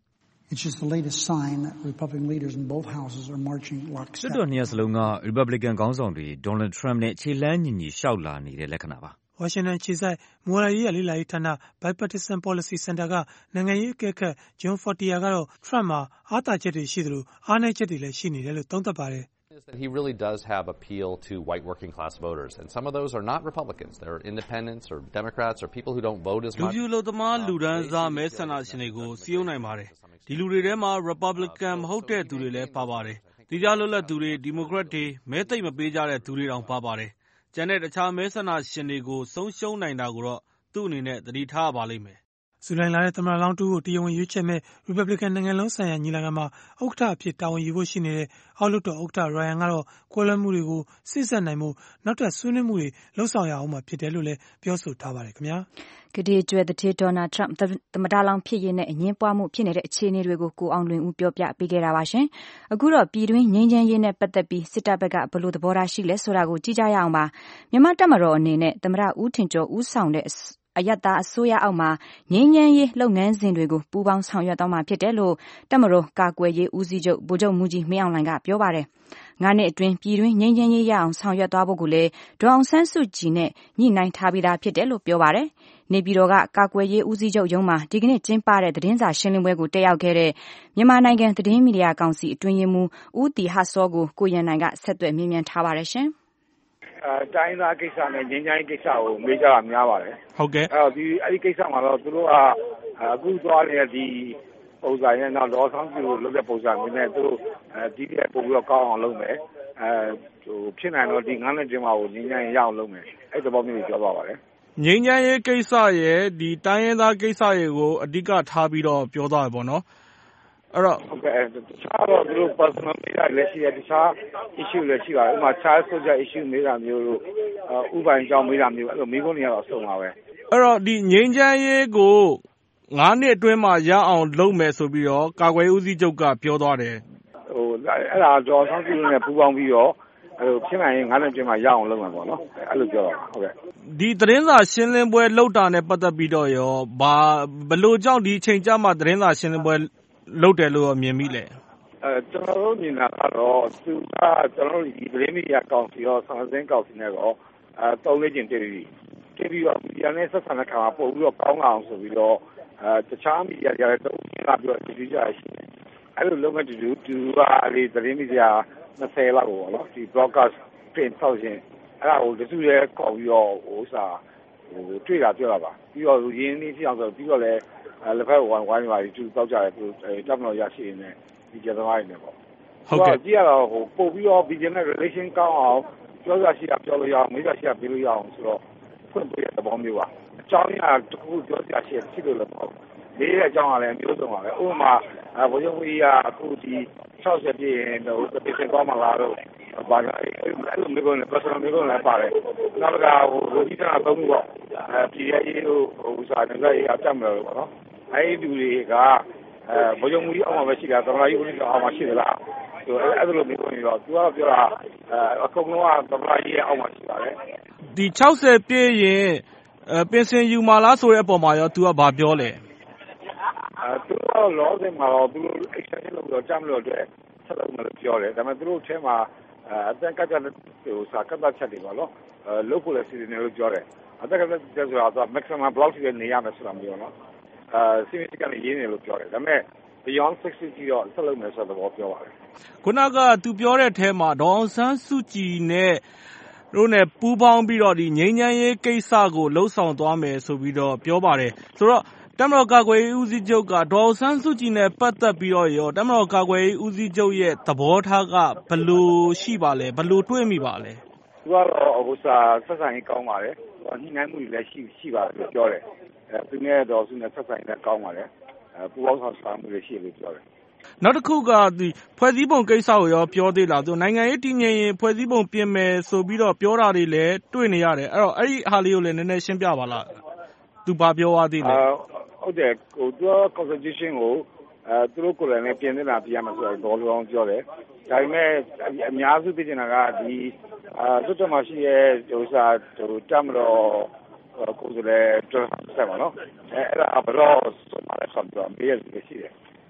It's just the latest sign that Republican leaders in both houses are marching lockstep. စစ်တော်နှစ်ရပ်စလုံးက Republican ခေါင်းဆောင်တွေ Donald Trump နဲ့ခြေလှမ်းညီညီရှောက်လာနေတဲ့လက္ခဏာပါဝါရှင်တန်ခြေဆိုင်မူဝါဒရေးရာလေ့လာရေးဌာန Bipartisan Policy Center ကနိုင်ငံရေးအကဲခတ် John Fortier ကတော့ Trump မှာအားသာချက်တွေရှိသလိုအားနည်းချက်တွေလည်းရှိနေတယ်လို့သုံးသပ်ပါတယ် He really does have appeal to white working class voters, and some of those are not Republicans. They're independents or Democrats or people who don't vote as much. လူမျိုးသမားလူဒန်းစားမဲဆန္ဒရှင်တွေကိုစီးရုံးနိုင်ပါတယ်။ဒီလူတွေထဲမှာ Republican မဟုတ်တဲ့သူတွေလည်းပါပါတယ်။ဒီကြားလွတ်လပ်သူတွေ Democrat တွေမဲသိမ့်မပေးကြတဲ့သူတွေတောင်ပါပါတယ်။ကျန်တဲ့တခြားမဲဆန္ဒရှင်တွေကိုဆုံးရှုံးနိုင်တာကိုတော့သူ့အနေနဲ့သတိထားပါလိမ့်မယ်ဇူလိုင်လထဲသမ္မတလောင်းတူကိုတရားဝင်ရွေးချယ်မဲ့ Republican နိုင်ငံလုံးဆိုင်ရာညီလာခံမှာဥက္ကဋ္ဌအဖြစ်တာဝန်ယူဖို့ရှိနေတဲ့အောက်လွှတ်တော်ဥက္ကဋ္ဌ Ryan ကတော့ကွဲလွဲမှုတွေကိုစိစက်နိုင်မှုနောက်ထပ်ဆွေးနွေးမှုတွေလှုပ်ဆောင်ရအောင်မှာဖြစ်တယ်လို့လည်းပြောဆိုထားပါတယ်ခင်ဗျာကတိကျွဲတဲ့ဒေါ်နယ်ထရန့်သမ္မတလောင်းဖြစ်ရတဲ့အငင်းပွားမှုဖြစ်နေတဲ့အခြေအနေတွေကိုကိုအောင်လွင်ဦးပြောပြပေးခဲ့တာပါရှင်အခုတော့ပြည်တွင်းငြိမ်းချမ်းရေးနဲ့ပတ်သက်ပြီးစစ်တပ်ဘက်ကဘယ်လိုသဘောထားရှိလဲဆိုတာကိုကြည့်ကြရအောင်ပါမြန်မာတပ်မတော်အနေနဲ့သမ္မတဦးထင်ကျော်ဦးဆောင်တဲ့အယက်သားအစိုးရအောက်မှာငြိမ်းချမ်းရေးလုပ်ငန်းစဉ်တွေကိုပူးပေါင်းဆောင်ရွက်သွားမှာဖြစ်တယ်လို့တပ်မတော်ကာကွယ်ရေးဦးစီးချုပ်ဗိုလ်ချုပ်မှူးကြီးမင်းအောင်လှိုင်ကပြောပါတယ်ငါးနှစ်အတွင်းပြည်တွင်းငြိမ်းချမ်းရေးရအောင်ဆောင်ရွက်သွားဖို့ကိုလည်းဒေါ်အောင်ဆန်းစုကြည်နဲ့ညှိနှိုင်းထားပြီးသားဖြစ်တယ်လို့ပြောပါတယ်နေပြည်တော်ကကာကွယ်ရေးဦးစီးချုပ်ရုံးမှာဒီကနေ့ကျင်းပတဲ့သတင်းစာရှင်းလင်းပွဲကိုတက်ရောက်ခဲ့တဲ့မြန်မာနိုင်ငံသတင်းမီဒီယာကောင်စီအတွင်းရေးမှူးဦးတီဟဆောကိုကိုရန်နိုင်ကဆက်သွယ်မြင်းမြန်းထားပါတယ်ရှင်အဲတိုင်းသားကိစ္စနဲ့ငြိမ်းချမ်းရေးကိစ္စကိုမေးကြတာများပါတယ်ဟုတ်ကဲ့အဲ့တော့ဒီအဲ့ဒီကိစ္စမှာတော့သူတို့ကအခုသွားနေတဲ့ဒီပုံစံနဲ့တော့ဒေါ်ဆောင်စုလုပ်တဲ့ပုံစံမျိုးနဲ့သူတို့အဲဒီပြပို့ပြီးတော့ကောင်းအောင်လုပ်မယ်အဲဟိုဖြစ်နိုင်တော့ဒီငါးနှစ်ကျင်းမှာကိုငြိမ်းချမ်းရေးရအောင်လုပ်မယ်အဲ့ဒီပုံမျိုးပြောသွားပါတယ်ငြိမ်းချမ်းရေးကိစ္စရဲ့ဒီတိုင်းရင်းသားကိစ္စတွေကိုအဓိကထားပြီးတော့ပြောသွားရပေါ့နော်အဲ့တော့ဟုတ်ကဲ့တခြားတော့သူတို့ personal မိတာလည်းရှိတယ်တခြား issue လည်းရှိပါတယ်ဥပမာ child social issue မိတာမျိုးတို့ဥပဒေကြောင့်မိတာမျိုးအဲ့လိုမိခွန်းတွေကတော့အဆုံးပါပဲအဲ့တော့ဒီငြိမ်းချမ်းရေးကိုငါးနှစ်အတွင်းမှာရအောင်လုပ်မယ်ဆိုပြီးတော့ကာကွယ်ဦးစီးချုပ်ကပြောသွားတယ်ဟိုအဲ့ဒါတော့ဆောင်းစီနဲ့ပူးပေါင်းပြီးတော့အဲ့လိုဖြစ်နိုင်ရင်ငါးနှစ်အတွင်းမှာရအောင်လုပ်မှာပေါ့နော်အဲ့လိုပြောတာဟုတ်ကဲ့ဒီသတင်းစာရှင်းလင်းပွဲလုပ်တာနဲ့ပတ်သက်ပြီးတော့ရောဘာဘလို့ကြောင့်ဒီချိန်ကျမှသတင်းစာရှင်းလင်းပွဲလုပ်တယ်လို့မြင်မိလဲအဲကျွန်တော်တို့မြင်တာကတော့သူကကျွန်တော်တို့ဒီသတင်းမီဒီယာကောင်စီရောဆောင်စင်းကောင်စီနဲ့တော့အဲသုံးလေးကျင်တည်ပြီးတည်ပြီးတော့မီဒီယာနဲ့ဆက်ဆံတဲ့ခါမှာပို့ပြီးတော့ကောင်းအောင်ဆိုပြီးတော့အဲတခြားမီဒီယာတွေတော့လာပြီးတော့ဒီကြရရှိတယ်အဲ့လိုလုပ်မဲ့တူတူသူကလေသတင်းမီဒီယာနှစ်ဆယ်လောက်ပေါ့နော်ဒီ broadcast print ဆောက်ရှင်အဲ့ဒါကိုတစုရဲကောက်ပြီးတော့ဟိုစာဟိုတွေ့တာပြောတာပါပြီးတော့ရင်းနှီးဖြစ်အောင်ဆိုပြီးတော့လည်းလက်ဖက်ဝိုင်းဝိုင်းပါပြီးသူတောက်ကြတယ်သူတပ်မတော်ရရှိနေတယ်ဒီကျသမားတွေနဲ့ပေါ့ဟုတ်ကဲ့ကြည့်ရတော့ဟိုပို့ပြီးတော့ business relation ကောင်းအောင်ပြောရရှိတာပြောလို့ရအောင်မေးရရှိတာပြောလို့ရအောင်ဆိုတော့ဖွင့်ပေးတဲ့သဘောမျိုးပါအကြောင်းအရာတစ်ခုပြောရရှိရှိလို့လည်းပေါ့လေးတဲ့အကြောင်းအရာလည်းမျိုးစုံပါပဲဥပမာဘုရားဝီကအခုဒီ၆၀ပြည့်ရင်တော့တပိစင်ကောင်းမှလာတော့ဘာလဲအဲ့လိုမျိုးနဲ့ personal မျိုးနဲ့ပါတယ်နောက်ကဟိုလူကြီးကတော့သုံးပေါ့အဲပြည်ရေးဟိုဟိုစာနေလည်းအတက်မလို့ပေါ့နော်အဲ့ဒီလူတွေကအဲဘုရားမူကြီးအောင်မှာပဲရှိတာသမ္မတကြီးဦးကြီးအောင်မှာရှိသလားဆိုအဲ့လိုမျိုးနေတော့သူကပြောတာအကုန်လုံးကသမ္မတကြီးရဲ့အောင်မှာရှိပါတယ်ဒီ၆၀ပြည့်ရင်အဲပင်စင်ယူမာလားဆိုတဲ့အပေါ်မှာရောသူကဘာပြောလဲအဲသူကတော့လောဆယ်မှာတော့သူတို့ extension လုပ်တော့ကြားမလို့အတွက်ဆက်လုပ်မယ်လို့ပြောတယ်ဒါပေမဲ့သူတို့ထဲမှာအတက်ကကြတဲ့ဟိုစာကတ်တာချက်တွေပါလို့အဲလုပ်ဖို့လည်းစီစဉ်နေလို့ပြောတယ်အတက်ကကြတဲ့ဆိုတာတော့ maximum block တွေနေရမယ်ဆိုတာမျိုးနော်အဲစီမီတီကနေရင်းနေလို့ပြောတယ်ဒါပေမဲ့ beyond sixty တော့ဆက်လုပ်မယ်ဆိုတော့ပြောပါတယ်ခုနကသူပြောတဲ့အထဲမှာဒေါအောင်ဆန်းစုကြည်နဲ့တို့နဲ့ပူးပေါင်းပြီးတော့ဒီငြိမ်းချမ်းရေးကိစ္စကိုလှုပ်ဆောင်သွားမယ်ဆိုပြီးတော့ပြောပါတယ်ဆိုတော့တပ်မတော်ကာကွယ်ရေးဦးစီးချုပ်ကဒေါအောင်ဆန်းစုကြည်နဲ့ပတ်သက်ပြီးတော့ရောတပ်မတော်ကာကွယ်ရေးဦးစီးချုပ်ရဲ့သဘောထားကဘယ်လိုရှိပါလဲဘယ်လိုတွေးမိပါလဲသူကတော့ဟိုစာဆက်ဆံရေးကောင်းပါတယ်ညှိနှိုင်းမှုတွေလည်းရှိရှိပါတယ်လို့ပြောတယ်အဲသူနဲ့ဒေါ်စုနဲ့ဆက်ဆံရေးလည်းကောင်းပါတယ်အဲပူပေါင်းဆောင်ဆောင်မှုတွေရှိတယ်လို့ပြောတယ်နောက်တစ်ခုကဒီဖွဲ့စည်းပုံကိစ္စကိုရောပြောသေးလားသူနိုင်ငံရေးတည်ငြိမ်ရင်ဖွဲ့စည်းပုံပြင်မယ်ဆိုပြီးတော့ပြောတာတွေလည်းတွေ့နေရတယ်အဲ့တော့အဲ့ဒီဟာလေးကိုလည်းနည်းနည်းရှင်းပြပါလားသူဘာပြောသွားသေးလဲဟုတ်တယ်ဟိုသူ constitution ကိုအဲသူတို့ကိုယ်လည်းပြင်နေတာပြရမှာဆိုတော့ဘောလုံးအောင်ပြောတယ်ဒါပေမဲ့အများစုသိချင်တာကဒီအာသူတို့မှရှိရဲ့ဟိုစာဟိုတမတော်ကိုယ်လည်းတော်ဆက်ပါနော်အဲအဲ့ဒါဘရောဆိုမှလည်းဆက်တော့မေးရစီရှိတယ်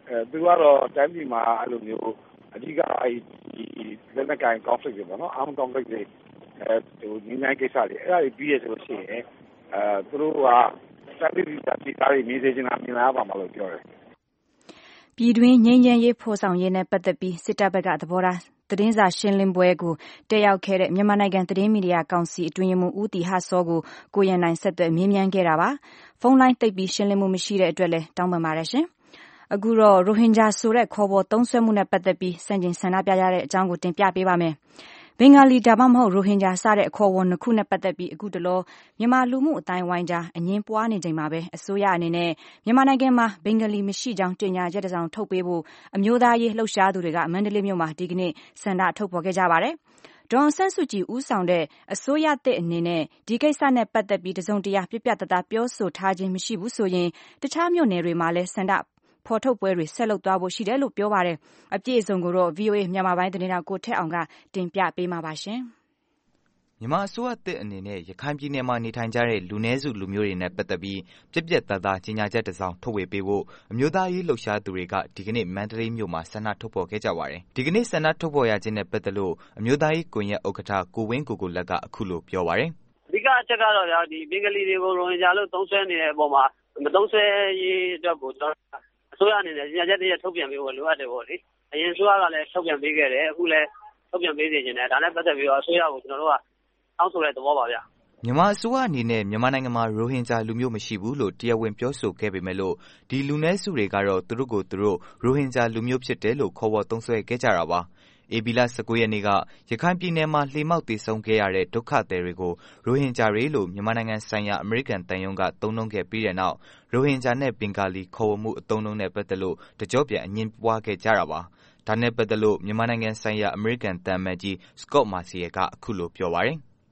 အဲသူကတော့တိုင်းပြည်မှာအဲ့လိုမျိုးအဓိကအဲ့ဒီလက်နက်ကိုင် conflict တွေပေါ့နော် armed conflict တွေအဲဟိုငြိမ်းချမ်းကိစ္စတွေအဲ့ဒါတွေပြီးရဆိုလို့ရှိရင်အဲသူတို့ကတိုင်းပြည်ပြည်သားတွေမြင်စေချင်တာမြင်လာပါမှာလို့ပြောတယ်ပြည်တွင်းငြိမ်းချမ်းရေးဖော်ဆောင်ရေးနဲ့ပတ်သက်ပြီးစစ်တပ်ဘက်ကသဘောထားသတင်းစာရှင်းလင်းပွဲကိုတက်ရောက်ခဲ့တဲ့မြန်မာနိုင်ငံသတင်းမီဒီယာကောင်စီအတွင်းရေးမှူးဦးတီဟစောကိုကိုရန်နိုင်ဆက်သွယ်မေးမြန်းခဲ့တာပါဖုန်းလိုင်းတိတ်ပြီးရှင်းလင်းမှုမရှိတဲ့အတွက်လည်းတောင်းပန်ပါတယ်ရှင်အခုတော့ရိုဟင်ဂျာဆိုတဲ့ခေါ်ပေါ်သုံးစွဲမှုနဲ့ပတ်သက်ပြီးစံချိန်ဆန္ဒပြကြတဲ့အကြောင်းကိုတင်ပြပေးပါမယ်ဘင်္ဂါလီဒါမှမဟုတ်ရိုဟင်ဂျာစတဲ့အခေါ်အဝေါ်နှစ်ခုနဲ့ပတ်သက်ပြီးအခုတလောမြန်မာလူမှုအတိုင်းဝိုင်းကြားအငြင်းပွားနေချိန်မှာပဲအစိုးရအနေနဲ့မြန်မာနိုင်ငံမှာဘင်္ဂါလီမရှိကြောင်းကြေညာချက်တစ်စောင်ထုတ်ပေးဖို့အမျိုးသားရေးလှုပ်ရှားသူတွေကမန္တလေးမြို့မှာဒီကနေ့ဆန္ဒထုတ်ဖော်ခဲ့ကြပါတယ်။ဒေါ်အောင်ဆန်းစုကြည်ဦးဆောင်တဲ့အစိုးရသစ်အနေနဲ့ဒီကိစ္စနဲ့ပတ်သက်ပြီးတစုံတရာပြပြတသားပြောဆိုထားခြင်းမရှိဘူးဆိုရင်တခြားမြို့နယ်တွေမှာလည်းဆန္ဒဖော်ထုတ်ပွဲတွေဆက်လုပ်သွားဖို့ရှိတယ်လို့ပြောပါတယ်။အပြည့်အစုံကိုတော့ ဗီအိုအေ မြန်မာပိုင်းသတင်းထောက်ကိုထက်အောင်ကတင်ပြပေးမှာပါရှင်။မြန်မာအစိုးရသစ်အနေနဲ့ရခိုင်ပြည်နယ်မှာနေထိုင်ကြတဲ့လူနည်းစုလူမျိုးတွေနဲ့ပတ်သက်ပြီးပြက်ပြက်သားသားကြေညာချက်တစ်စောင်ထုတ်ဝေပေးဖို့အမျိုးသားရေးလှုပ်ရှားသူတွေကဒီကနေ့မန္တလေးမြို့မှာဆန္ဒထုတ်ဖော်ခဲ့ကြပါတယ်။ဒီကနေ့ဆန္ဒထုတ်ဖော်ရခြင်းနဲ့ပတ်သက်လို့အမျိုးသားရေးကွန်ရက်ဥက္ကဋ္ဌကိုဝင်းကိုကိုလက်ကအခုလိုပြောပါတယ်။အဓိကအချက်ကတော့ဒီဘင်္ဂလီတွေကိုရိုဟင်ဂျာလို့သုံးစွဲနေတဲ့အပေါ်မှာမသုံးစွဲရေးအတွက်ကိုကျွန်တော်အစိုးရအနေနဲ့ညှိနှိုင်းချက်တွေထုတ်ပြန်ပေးဖို့လိုအပ်တယ်ပေါ့လေအရင်အစိုးရကလည်းထုတ်ပြန်ပေးခဲ့တယ်အခုလည်းထုတ်ပြန်ပေးနေခြင်းနဲ့ဒါနဲ့ပတ်သက်ပြီးတော့အစိုးရကိုကျွန်တော်တို့ကတောင်းဆိုတဲ့သဘောပါဗျမြန်မာအစိုးရအနေနဲ့မြန်မာနိုင်ငံမှာရိုဟင်ဂျာလူမျိုးမရှိဘူးလို့တရားဝင်ပြောဆိုခဲ့ပေမဲ့လို့ဒီလူနည်းစုတွေကတော့သူတို့ကိုသူတို့ရိုဟင်ဂျာလူမျိုးဖြစ်တယ်လို့ခေါ်ဝေါ်သုံးစွဲခဲ့ကြတာပါဧပြီလ၁၉ရက်နေ့ကရခိုင်ပြည်နယ်မှာလှေမှောက်သေဆုံးခဲ့ရတဲ့ဒုက္ခသည်တွေကိုရိုဟင်ဂျာတွေလို့မြန်မာနိုင်ငံဆိုင်ရာအမေရိကန်တန်ယုံကသုံးနှုန်းခဲ့ပြီးတဲ့နောက်ရိုဟင်ဂျာနဲ့ဘင်္ဂါလီခေါ်ဝေါ်မှုအသုံးနှုန်းနဲ့ပတ်သက်လို့တကြော့ပြန်အငြင်းပွားခဲ့ကြတာပါဒါနဲ့ပတ်သက်လို့မြန်မာနိုင်ငံဆိုင်ရာအမေရိကန်တန်မတ်ကြီး Scott Marciel ကအခုလိုပြောပါတယ်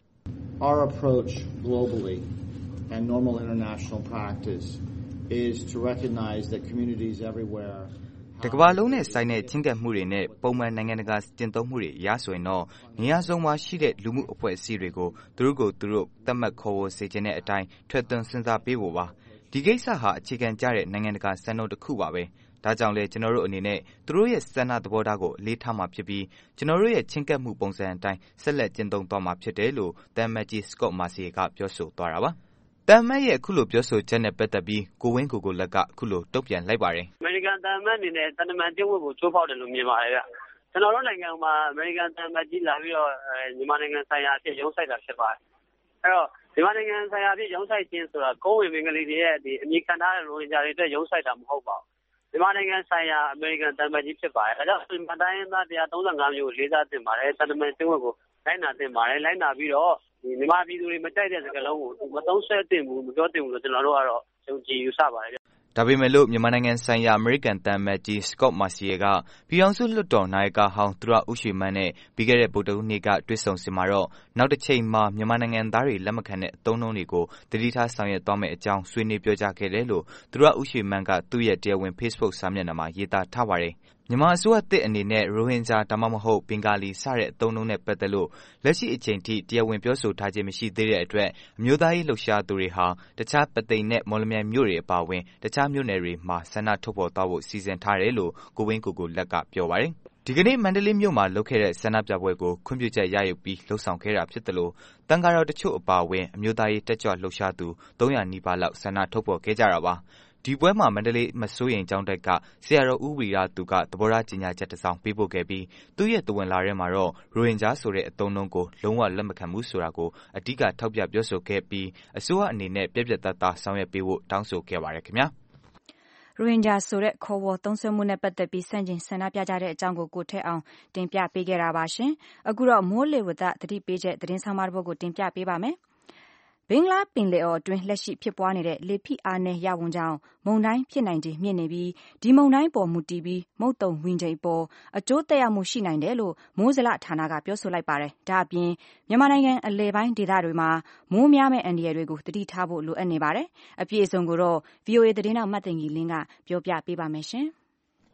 Our approach globally and normal international practice is to recognize that communities everywhere တကမ္ဘာလုံးနဲ့ဆိုင်တဲ့ချင်းကပ်မှုတွေနဲ့ပုံမှန်နိုင်ငံတကာကျင့်သုံးမှုတွေရဆိုရင်တော့နေရာစုံမှာရှိတဲ့လူမှုအဖွဲ့အစည်းတွေကိုသူတို့ကိုသူတို့သတ်မှတ်ခေါ်ဝေါ်စေခြင်းတဲ့အတိုင်းထွက်သွင်းစဉ်းစားပေးဖို့ပါဒီကိစ္စဟာအခြေခံကျတဲ့နိုင်ငံတကာစံနှုန်းတစ်ခုပါပဲဒါကြောင့်လဲကျွန်တော်တို့အနေနဲ့သူတို့ရဲ့စံနာသဘောထားကိုအလေးထားမှာဖြစ်ပြီးကျွန်တော်တို့ရဲ့ချင်းကပ်မှုပုံစံအတိုင်းဆက်လက်ကျင့်သုံးသွားမှာဖြစ်တယ်လို့တမ်မတ်ကြီး Scott Marciel ကပြောဆိုသွားတာပါတမ်မတ်ရဲ့အခုလိုပြောဆိုချက်နဲ့ပတ်သက်ပြီးကိုဝင်းကိုကိုလက်ကအခုလိုတုံ့ပြန်လိုက်ပါတယ်အမေရိကန်တမ်မတ်အနေနဲ့တန်တမန်ကျင့်ဝတ်ကိုချိုးဖောက်တယ်လို့မြင်ပါတယ်ဗျကျွန်တော်တို့နိုင်ငံမှာအမေရိကန်တမ်မတ်ကြီးလာပြီးတော့မြန်မာနိုင်ငံဆိုင်ရာအဖြစ်ရုံးဆိုင်တာဖြစ်ပါတယ်အဲ့တော့မြန်မာနိုင်ငံဆိုင်ရာအဖြစ်ရုံးဆိုင်ခြင်းဆိုတာကိုယ်ဝင်ဘင်္ဂလီတွေရဲ့ဒီအမိခံထားတဲ့ရိုဟင်ဂျာတွေအတွက်ရုံးဆိုင်တာမဟုတ်ပါဘူးမြန်မာနိုင်ငံဆိုင်ရာအမေရိကန်တမ်မတ်ကြီးဖြစ်ပါတယ်ဒါကြောင့်မြန်မာတိုင်းသားတရားသုံး၅မျိုးကိုလေးစားတင်ပါတယ်တန်တမန်ကျင့်ဝတ်ကိုလိုက်နာတင်ပါတယ်လိုက်နာပြီးတော့ဒီမြန်မာပြည်သူတွေမကြိုက်တဲ့စကားလုံးကိုမသုံးဆွဲတင်ဘူးမပြောတင်ဘူးလို့ကျွန်တော်တို့ကတော့ယုံကြည်ယူဆပါတယ်ဒါပေမဲ့လို့မြန်မာနိုင်ငံဆိုင်ရာအမေရိကန်တန်မတ်ကြီး Scott Marciel ကပြည်အောင်စုလွှတ်တော်နိုင်ကဟောင်းသူရဦးရွှေမန်းနဲ့ပြီးခဲ့တဲ့ဗုဒ္ဓဟူးနေ့ကတွေ့ဆုံစင်မှာတော့နောက်တစ်ချိန်မှာမြန်မာနိုင်ငံသားတွေလက်မခံတဲ့အသုံးအနှုန်းတွေကိုတတိထားဆောင်ရွက်သွားမယ့်အကြောင်းဆွေးနွေးပြောကြားခဲ့တယ်လို့သူရဦးရွှေမန်းကသူ့ရဲ့တရားဝင် Facebook စာမျက်နှာမှာရေးသားထားပါတယ်မြန်မာအစိုးရတစ်အနေနဲ့ရိုဟင်ဂျာဒါမှမဟုတ်ဘင်္ဂါလီစတဲ့အသုံးအနှုန်းနဲ့ပတ်သက်လို့လက်ရှိအချိန်ထိတရားဝင်ပြောဆိုထားခြင်းမရှိသေးတဲ့အတွက်အမျိုးသားရေးလှုပ်ရှားသူတွေဟာတခြားပသိမ်နဲ့မော်လမြိုင်မြို့တွေအပါအဝင်တခြားမြို့နယ်တွေမှာဆန္ဒထုတ်ဖော်သွားဖို့စီစဉ်ထားတယ်လို့ကိုဝင်းကိုကိုလက်ကပြောပါတယ်ဒီကနေ့မန္တလေးမြို့မှာလုပ်ခဲ့တဲ့ဆန္ဒပြပွဲကိုခွင့်ပြုချက်ရယူပြီးလှုပ်ဆောင်ခဲ့တာဖြစ်တယ်လို့တန်ဃာတော်တချို့အပါအဝင်အမျိုးသားရေးတက်ကြွလှုပ်ရှားသူသုံးရာနီးပါးလောက်ဆန္ဒထုတ်ဖော်ခဲ့ကြတာပါဒီပွဲမှာမန္တလေးမစိုးရိမ်ကျောင်းတက်ကဆရာတော်ဦးဝီရသူကသဘောထားကြေညာချက်တစ်စောင်ပေးပို့ခဲ့ပြီးသူ့ရဲ့တဝင်လာထဲမှာတော့ရိုဟင်ဂျာဆိုတဲ့အသုံးအနှုန်းကိုလုံးဝလက်မခံဘူးဆိုတာကိုအဓိကထောက်ပြပြောဆိုခဲ့ပြီးအစိုးရအနေနဲ့ပြည့်ပြည့်သားသားဆောင်ရွက်ပေးဖို့တောင်းဆိုခဲ့ပါတယ်ခင်ဗျာရိုဟင်ဂျာဆိုတဲ့ခေါ်ဝေါ်သုံးစွဲမှုနဲ့ပတ်သက်ပြီးစန့်ကျင်ဆန္ဒပြကြတဲ့အကြောင်းကိုကိုထက်အောင်တင်ပြပေးခဲ့တာပါရှင်အခုတော့မိုးလေဝသသတိပေးချက်သတင်းဆောင်မတစ်ပုဒ်ကိုတင်ပြပေးပါမယ်ဘင်္ဂလားပင်လယ်အော်အတွင်းလက်ရှိဖြစ်ပွားနေတဲ့လေဖိအားနည်းရဝန်ကြောင့်မုန်တိုင်းဖြစ်နိုင်ခြေမြင့်နေပြီးဒီမုန်တိုင်းပေါ်မူတည်ပြီးမုတ်တုံဝင်ချိန်ပေါ်အကျိုးသက်ရောက်မှုရှိနိုင်တယ်လို့မိုးဇလဌာနကပြောဆိုလိုက်ပါတယ်။ဒါအပြင်မြန်မာနိုင်ငံအလယ်ပိုင်းဒေသတွေမှာမိုးများမဲ့အန္တရာယ်တွေကိုသတိထားဖို့လိုအပ်နေပါတယ်။အပြည့်အစုံကိုတော့ ဗီအိုအေ သတင်းထောက်မတ်သိင်္ဂီလင်းကပြောပြပေးပါမယ်ရှင်။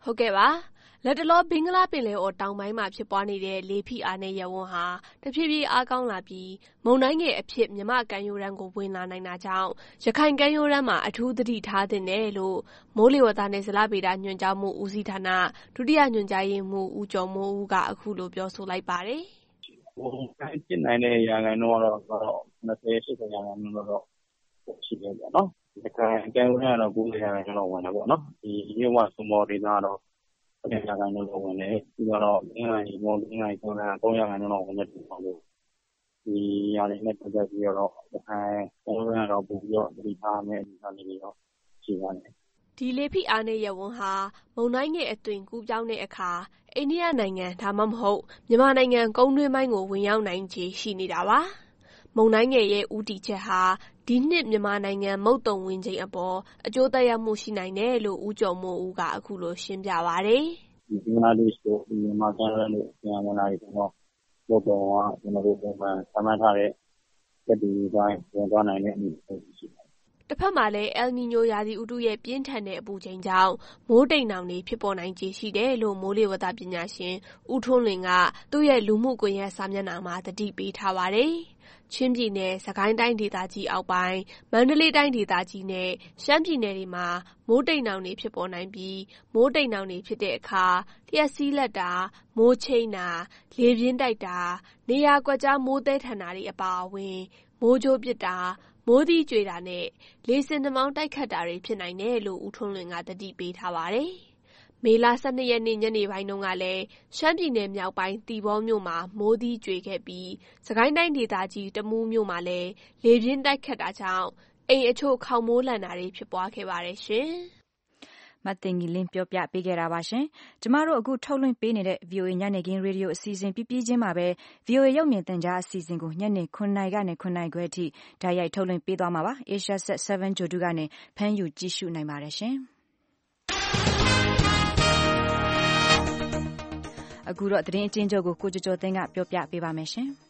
ဟုတ်ကဲ့ပါလက်တလောဘင်္ဂလားပင်လယ်အော်တောင်ပိုင်းမှာဖြစ်ပွားနေတဲ့လေဖိအားနည်းရပ်ဝန်းဟာတဖြည်းဖြည်းအားကောင်းလာပြီးမုန်တိုင်းငယ်အဖြစ်မြမကမ်းရိုးတန်းကိုဝင်လာနိုင်တာကြောင့်ရခိုင်ကမ်းရိုးတန်းမှာအထူးသတိထားသင့်တယ်လို့မိုးလေဝသနဲ့ဇလဗေဒညွှန်ကြားမှုဦးစီးဌာနဒုတိယညွှန်ကြားရေးမှူးဦးကျော်မိုးဦးကအခုလိုပြောဆိုလိုက်ပါတယ်ဟိုတိုင်းဖြစ်နိုင်တဲ့ရာခိုင်နှုန်းကတော့တော့နှစ်ဆယ် ရှစ်ဆယ်ရာခိုင်နှုန်းတော့ရှိတယ်ပေါ့နော်ရခိုင်ကမ်းရိုးတန်းကတော့ကိုးဆယ်ရာခိုင်နှုန်းတော့ဝင်တယ်ပေါ့နော်ဒီမြစ်ဝစမောဒေသကတော့အဲ့ဒီရာခိုင်နှုန်းတော့ဝင်တယ်ပြီးတော့အင်္ဂါရီမွန်အင်္ဂါရီကျောင်းကသုံးရာခိုင်နှုန်းတော့ဝင်တယ်ပေါ့လို့ဒီရာတွေနဲ့ပတ်သက်ပြီးတော့ရခိုင်ကမ်းရိုးတန်းကတော့ပို့ပြီးတော့ဒီထားမယ်ဒီထားနေပြီးတော့ရှိပါတယ်ဒီလေဖိအားနည်းရပ်ဝန်းဟာမုန်တိုင်းငယ်အသွင်ကူးပြောင်းတဲ့အခါအိန္ဒိယနိုင်ငံဒါမှမဟုတ်မြန်မာနိုင်ငံကုန်းတွင်းပိုင်းကိုဝင်ရောက်နိုင်ခြေရှိနေတာပါမုန်တိုင်းငယ်ရဲ့ဦးတည်ချက်ဟာဒီနှစ်မြန်မာနိုင်ငံမုတ်တုံဝင်ချိန်အပေါ်အကျိုးသက်ရောက်မှုရှိနိုင်တယ်လို့ဦးကျော်မိုးဦးကအခုလိုရှင်းပြပါတယ်ဒီဘင်္ဂလားဒေ့ရှ်ကိုမြန်မာကမ်းရိုးတန်းကိုပြန်ဝင်လာပြီးတော့မုတ်တုံကကျွန်တော်တို့ပုံမှန်သတ်မှတ်ထားတဲ့ပြည်သူတိုင်းဝင်သွားနိုင်တဲ့အနေအထားရှိတယ်တစ်ဖက်မှာလည်း El Niño ရာသီဥတုရဲ့ပြင်းထန်တဲ့အပူချိန်ကြောင့်မိုးတိမ်တောင်တွေဖြစ်ပေါ်နိုင်ခြေရှိတယ်လို့မိုးလေဝသပညာရှင်ဦးထွန်းလွင်ကသူ့ရဲ့လူမှုကွန်ရက်စာမျက်နှာမှာသတိပေးထားပါတယ်။ချင်းပြည်နယ်၊စကိုင်းတိုင်းဒေသကြီးအောက်ပိုင်း၊မန္တလေးတိုင်းဒေသကြီးနဲ့ရှမ်းပြည်နယ်တွေမှာမိုးတိမ်တောင်တွေဖြစ်ပေါ်နိုင်ပြီးမိုးတိမ်တောင်တွေဖြစ်တဲ့အခါလျှပ်စီးလက်တာ၊မိုးချိန်းတာ၊လေပြင်းတိုက်တာ၊နေရာကွက်ကြားမိုးသည်းထန်တာတွေအပါအဝင်မိုးကြိုးပစ်တာမိုးသီးကြွေတာနဲ့လေဆင်နှာမောင်းတိုက်ခတ်တာတွေဖြစ်နိုင်တယ်လို့ဦးထွန်းလွင်ကသတိပေးထားပါတယ်။မေလ ၁၂ ရက်နေ့ညနေပိုင်းတုန်းကလည်းရှမ်းပြည်နယ်မြောက်ပိုင်းသီပေါမြို့မှာမိုးသီးကြွေခဲ့ပြီးစကိုင်းတိုင်းဒေသကြီးတမူးမြို့မှာလည်းလေပြင်းတိုက်ခတ်တာကြောင့်အိမ်အချို့ခေါင်မိုးလန်တာတွေဖြစ်ပွားခဲ့ပါတယ်ရှင်။မသိင်္ဂီလင်းပြောပြပေးခဲ့တာပါရှင်။ကျမတို့အခုထုတ်လွှင့်ပေးနေတဲ့ ဗီအိုအေ ညနေခင်းရေဒီယိုအစီအစဉ်ပြီးပြီးချင်းမှာပဲ ဗီအိုအေ ရုပ်မြင်သံကြားအစီအစဉ်ကိုညနေ ခုနှစ်နာရီကနေခုနှစ်နာရီခွဲအထိဓာတ်ရိုက်ထုတ်လွှင့်ပေးသွားမှာပါ။ Asia Set 7 ဂြိုဟ်တုကနေဖမ်းယူကြည့်ရှုနိုင်ပါတယ်ရှင်။အခုတော့သတင်းအကျဉ်းချုပ်ကိုကိုကျော်ကျော်သိန်းကပြောပြပေးပါမယ်ရှင်။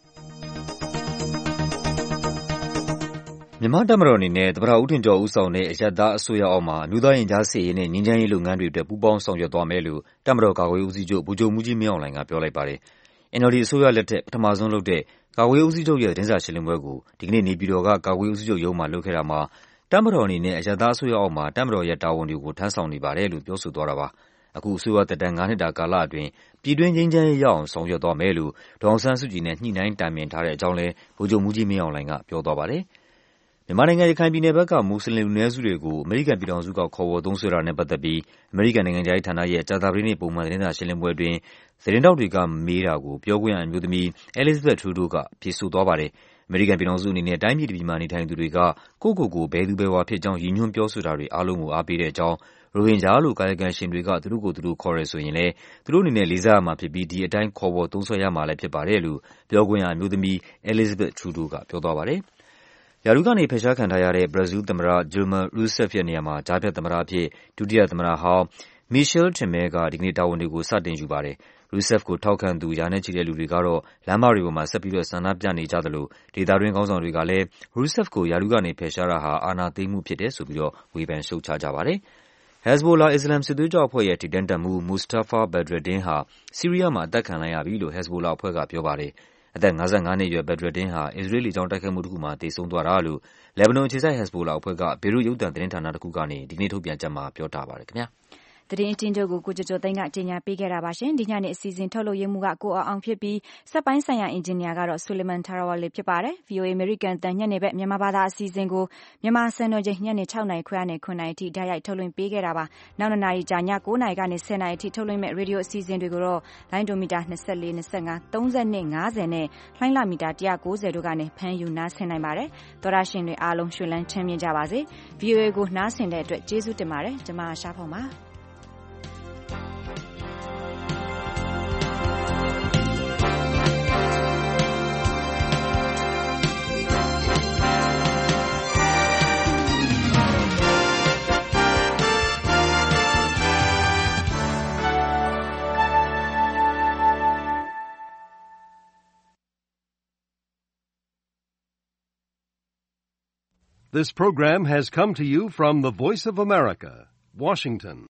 မြန်မာတပ်မတော်အနေနဲ့သမ္မတဦးထင်ကျော်ဦးဆောင်တဲ့အရပ်သားအစိုးရအောက်မှာအမျိုးသားရင်ကြားစေ့ရေးနဲ့ငြိမ်းချမ်းရေးလုပ်ငန်းတွေအတွက်ပူးပေါင်းဆောင်ရွက်သွားမယ်လို့တပ်မတော်ကာကွယ်ရေးဦးစီးချုပ်ဗိုလ်ချုပ်မှူးကြီးမင်းအောင်လှိုင်ကပြောလိုက်ပါတယ်။ အန်အယ်လ်ဒီအစိုးရလက်ထက်ပထမဆုံးလုပ်တဲ့ကာကွယ်ရေးဦးစီးချုပ်ရဲ့သတင်းစာရှင်းလင်းပွဲကိုဒီကနေ့နေပြည်တော်ကကာကွယ်ရေးဦးစီးချုပ်ရုံးမှာလုပ်ခဲ့တာမှာတပ်မတော်အနေနဲ့အရပ်သားအစိုးရအောက်မှာတပ်မတော်ရဲ့တာဝန်တွေကိုထမ်းဆောင်နေပါတယ်လို့ပြောဆိုသွားတာပါ။အခုအစိုးရသက်တမ်းငါးနှစ်တာကာလအတွင်းပြည်တွင်းငြိမ်းချမ်းရေးရအောင်ဆောင်ရွက်သွားမယ်လို့ဒေါ်အောင်ဆန်းစုကြည်နဲ့ညှိနှိုင်းတိုင်ပင်ထားတဲ့အကြောင်းလည်းဗိုလ်ချုပ်မှူးကြီးမင်းအောင်လှိုင်ကပြောသွားပါတယ်။မြန်မာနိုင်ငံရခိုင်ပြည်နယ်ဘက်ကမွတ်စလင်လူနည်းစုတွေကိုအမေရိကန်ပြည်ထောင်စုကခေါ်ဝေါ်သုံးစွဲတာနဲ့ပတ်သက်ပြီးအမေရိကန်နိုင်ငံခြားရေးဌာနရဲ့ကြာသပတေးနေ့ပုံမှန်သတင်းစာရှင်းလင်းပွဲအတွင်းသတင်းထောက်တွေကမေးတာကိုပြောခွင့်ရအမျိုးသမီး Elizabeth Trudeau ကဖြေဆိုသွားပါတယ်။အမေရိကန်ပြည်ထောင်စုအနေနဲ့တိုင်းပြည်တစ်ပြည်မှာနေထိုင်သူတွေကကိုယ့်ကိုယ်ကိုဘယ်သူဘယ်ဝါဖြစ်ကြောင်းရည်ညွှန်းပြောဆိုတာတွေအားလုံးကိုအားပေးတဲ့အကြောင်းရိုဟင်ဂျာလို့ကာယကံရှင်တွေကသူတို့ကိုယ်သူတို့ခေါ်ရဲဆိုရင်လည်းသူတို့အနေနဲ့လေးစားရမှာဖြစ်ပြီးဒီအတိုင်းခေါ်ဝေါ်သုံးစွဲရမှာလည်းဖြစ်ပါတယ်လို့ပြောခွင့်ရအမျိုးသမီး Elizabeth Trudeau ကပြောသွားပါတယ်။ရာထူးကနေဖယ်ရှားခံထားရတဲ့ဘရာဇီးသမ္မတ Dilma Rousseff ရဲ့နေရာမှာကြားဖြတ်သမ္မတအဖြစ်ဒုတိယသမ္မတဟောင်း Michel Temer ကဒီကနေ့တာဝန်တွေကိုစတင်ယူပါတယ်။ Rousseff ကိုထောက်ခံသူရာနဲ့ချီတဲ့လူတွေကတော့လမ်းမတွေပေါ်မှာဆက်ပြီးတော့ဆန္ဒပြနေကြသလိုဒေသတွင်းခေါင်းဆောင်တွေကလည်း Rousseff ကိုရာထူးကနေဖယ်ရှားတာဟာအာဏာသိမ်းမှုဖြစ်တယ်ဆိုပြီးတော့ဝေဖန်ရှုတ်ချကြပါတယ်။ Hezbollah အစ္စလာမ်စစ်သွေးကြွအဖွဲ့ရဲ့ထိပ်တန်းတပ်မှူး Mustafa Badreddin ဟာဆီးရီးယားမှာအသတ်ခံလိုက်ရပြီလို့ Hezbollah အဖွဲ့ကပြောပါတယ်။အသက်ငါးဆယ့်ငါးနှစ်အရွယ် Badreddin ဟာအစ္စရေးလေကြောင်းတိုက်ခိုက်မှုတစ်ခုမှာသေဆုံးသွားတာလို့လက်ဘနွန်အခြေစိုက် Hezbollah အဖွဲ့ကဘေရွတ်ရုပ်သံသတင်းဌာနတစ်ခုကနေဒီကနေ့ထုတ်ပြန်ချက်မှာပြောထားပါတယ်ခင်ဗျာ။သတင်းအကျဉ်းချုပ်ကိုကိုကျော်ကျော်သိန်းကကြေညာပေးခဲ့တာပါရှင်။ဒီညနေအစီအစဉ်ထုတ်လုပ်ရေးမှူးကကိုအောင်အောင်ဖြစ်ပြီးစက်ပိုင်းဆိုင်ရာအင်ဂျင်နီယာကတော့ဆူလီမန်ထာရဝါလီဖြစ်ပါတယ်။ ဗီအိုအေ အမေရိကန်တန်ညနေဘက်မြန်မာဘာသာအစီအစဉ်ကိုမြန်မာစံတော်ချိန်ညနေ၆နာရီခွဲကနေခုနာရီထိဓာတ်ရိုက်ထုတ်လွှင့်ပေးခဲ့တာပါ။နောက်နှစ်နာရီကြာညကိုးနာရီကနေဆယ်နာရီထိထုတ်လွှင့်မဲ့ရေဒီယိုအစီအစဉ်တွေကိုတော့လိုင်းဒိုမီတာနှစ်၄၊၂၅၊၃၂၊၅၀နဲ့လှိုင်းလမီတာ၁၉၀တို့ကနေဖမ်းယူနားဆင်နိုင်ပါတယ်။သောရရှင်တွေအားလုံးရွှင်လန်းချမ်းမြေ့ကြပါစေ။ ဗီအိုအေကိုနားဆင်တဲ့အတွက်ကျေးဇူးတင်ပါတယ်။ကျွန်မရှားဖောင်ပါ။ This program has come to you from the Voice of America, Washington.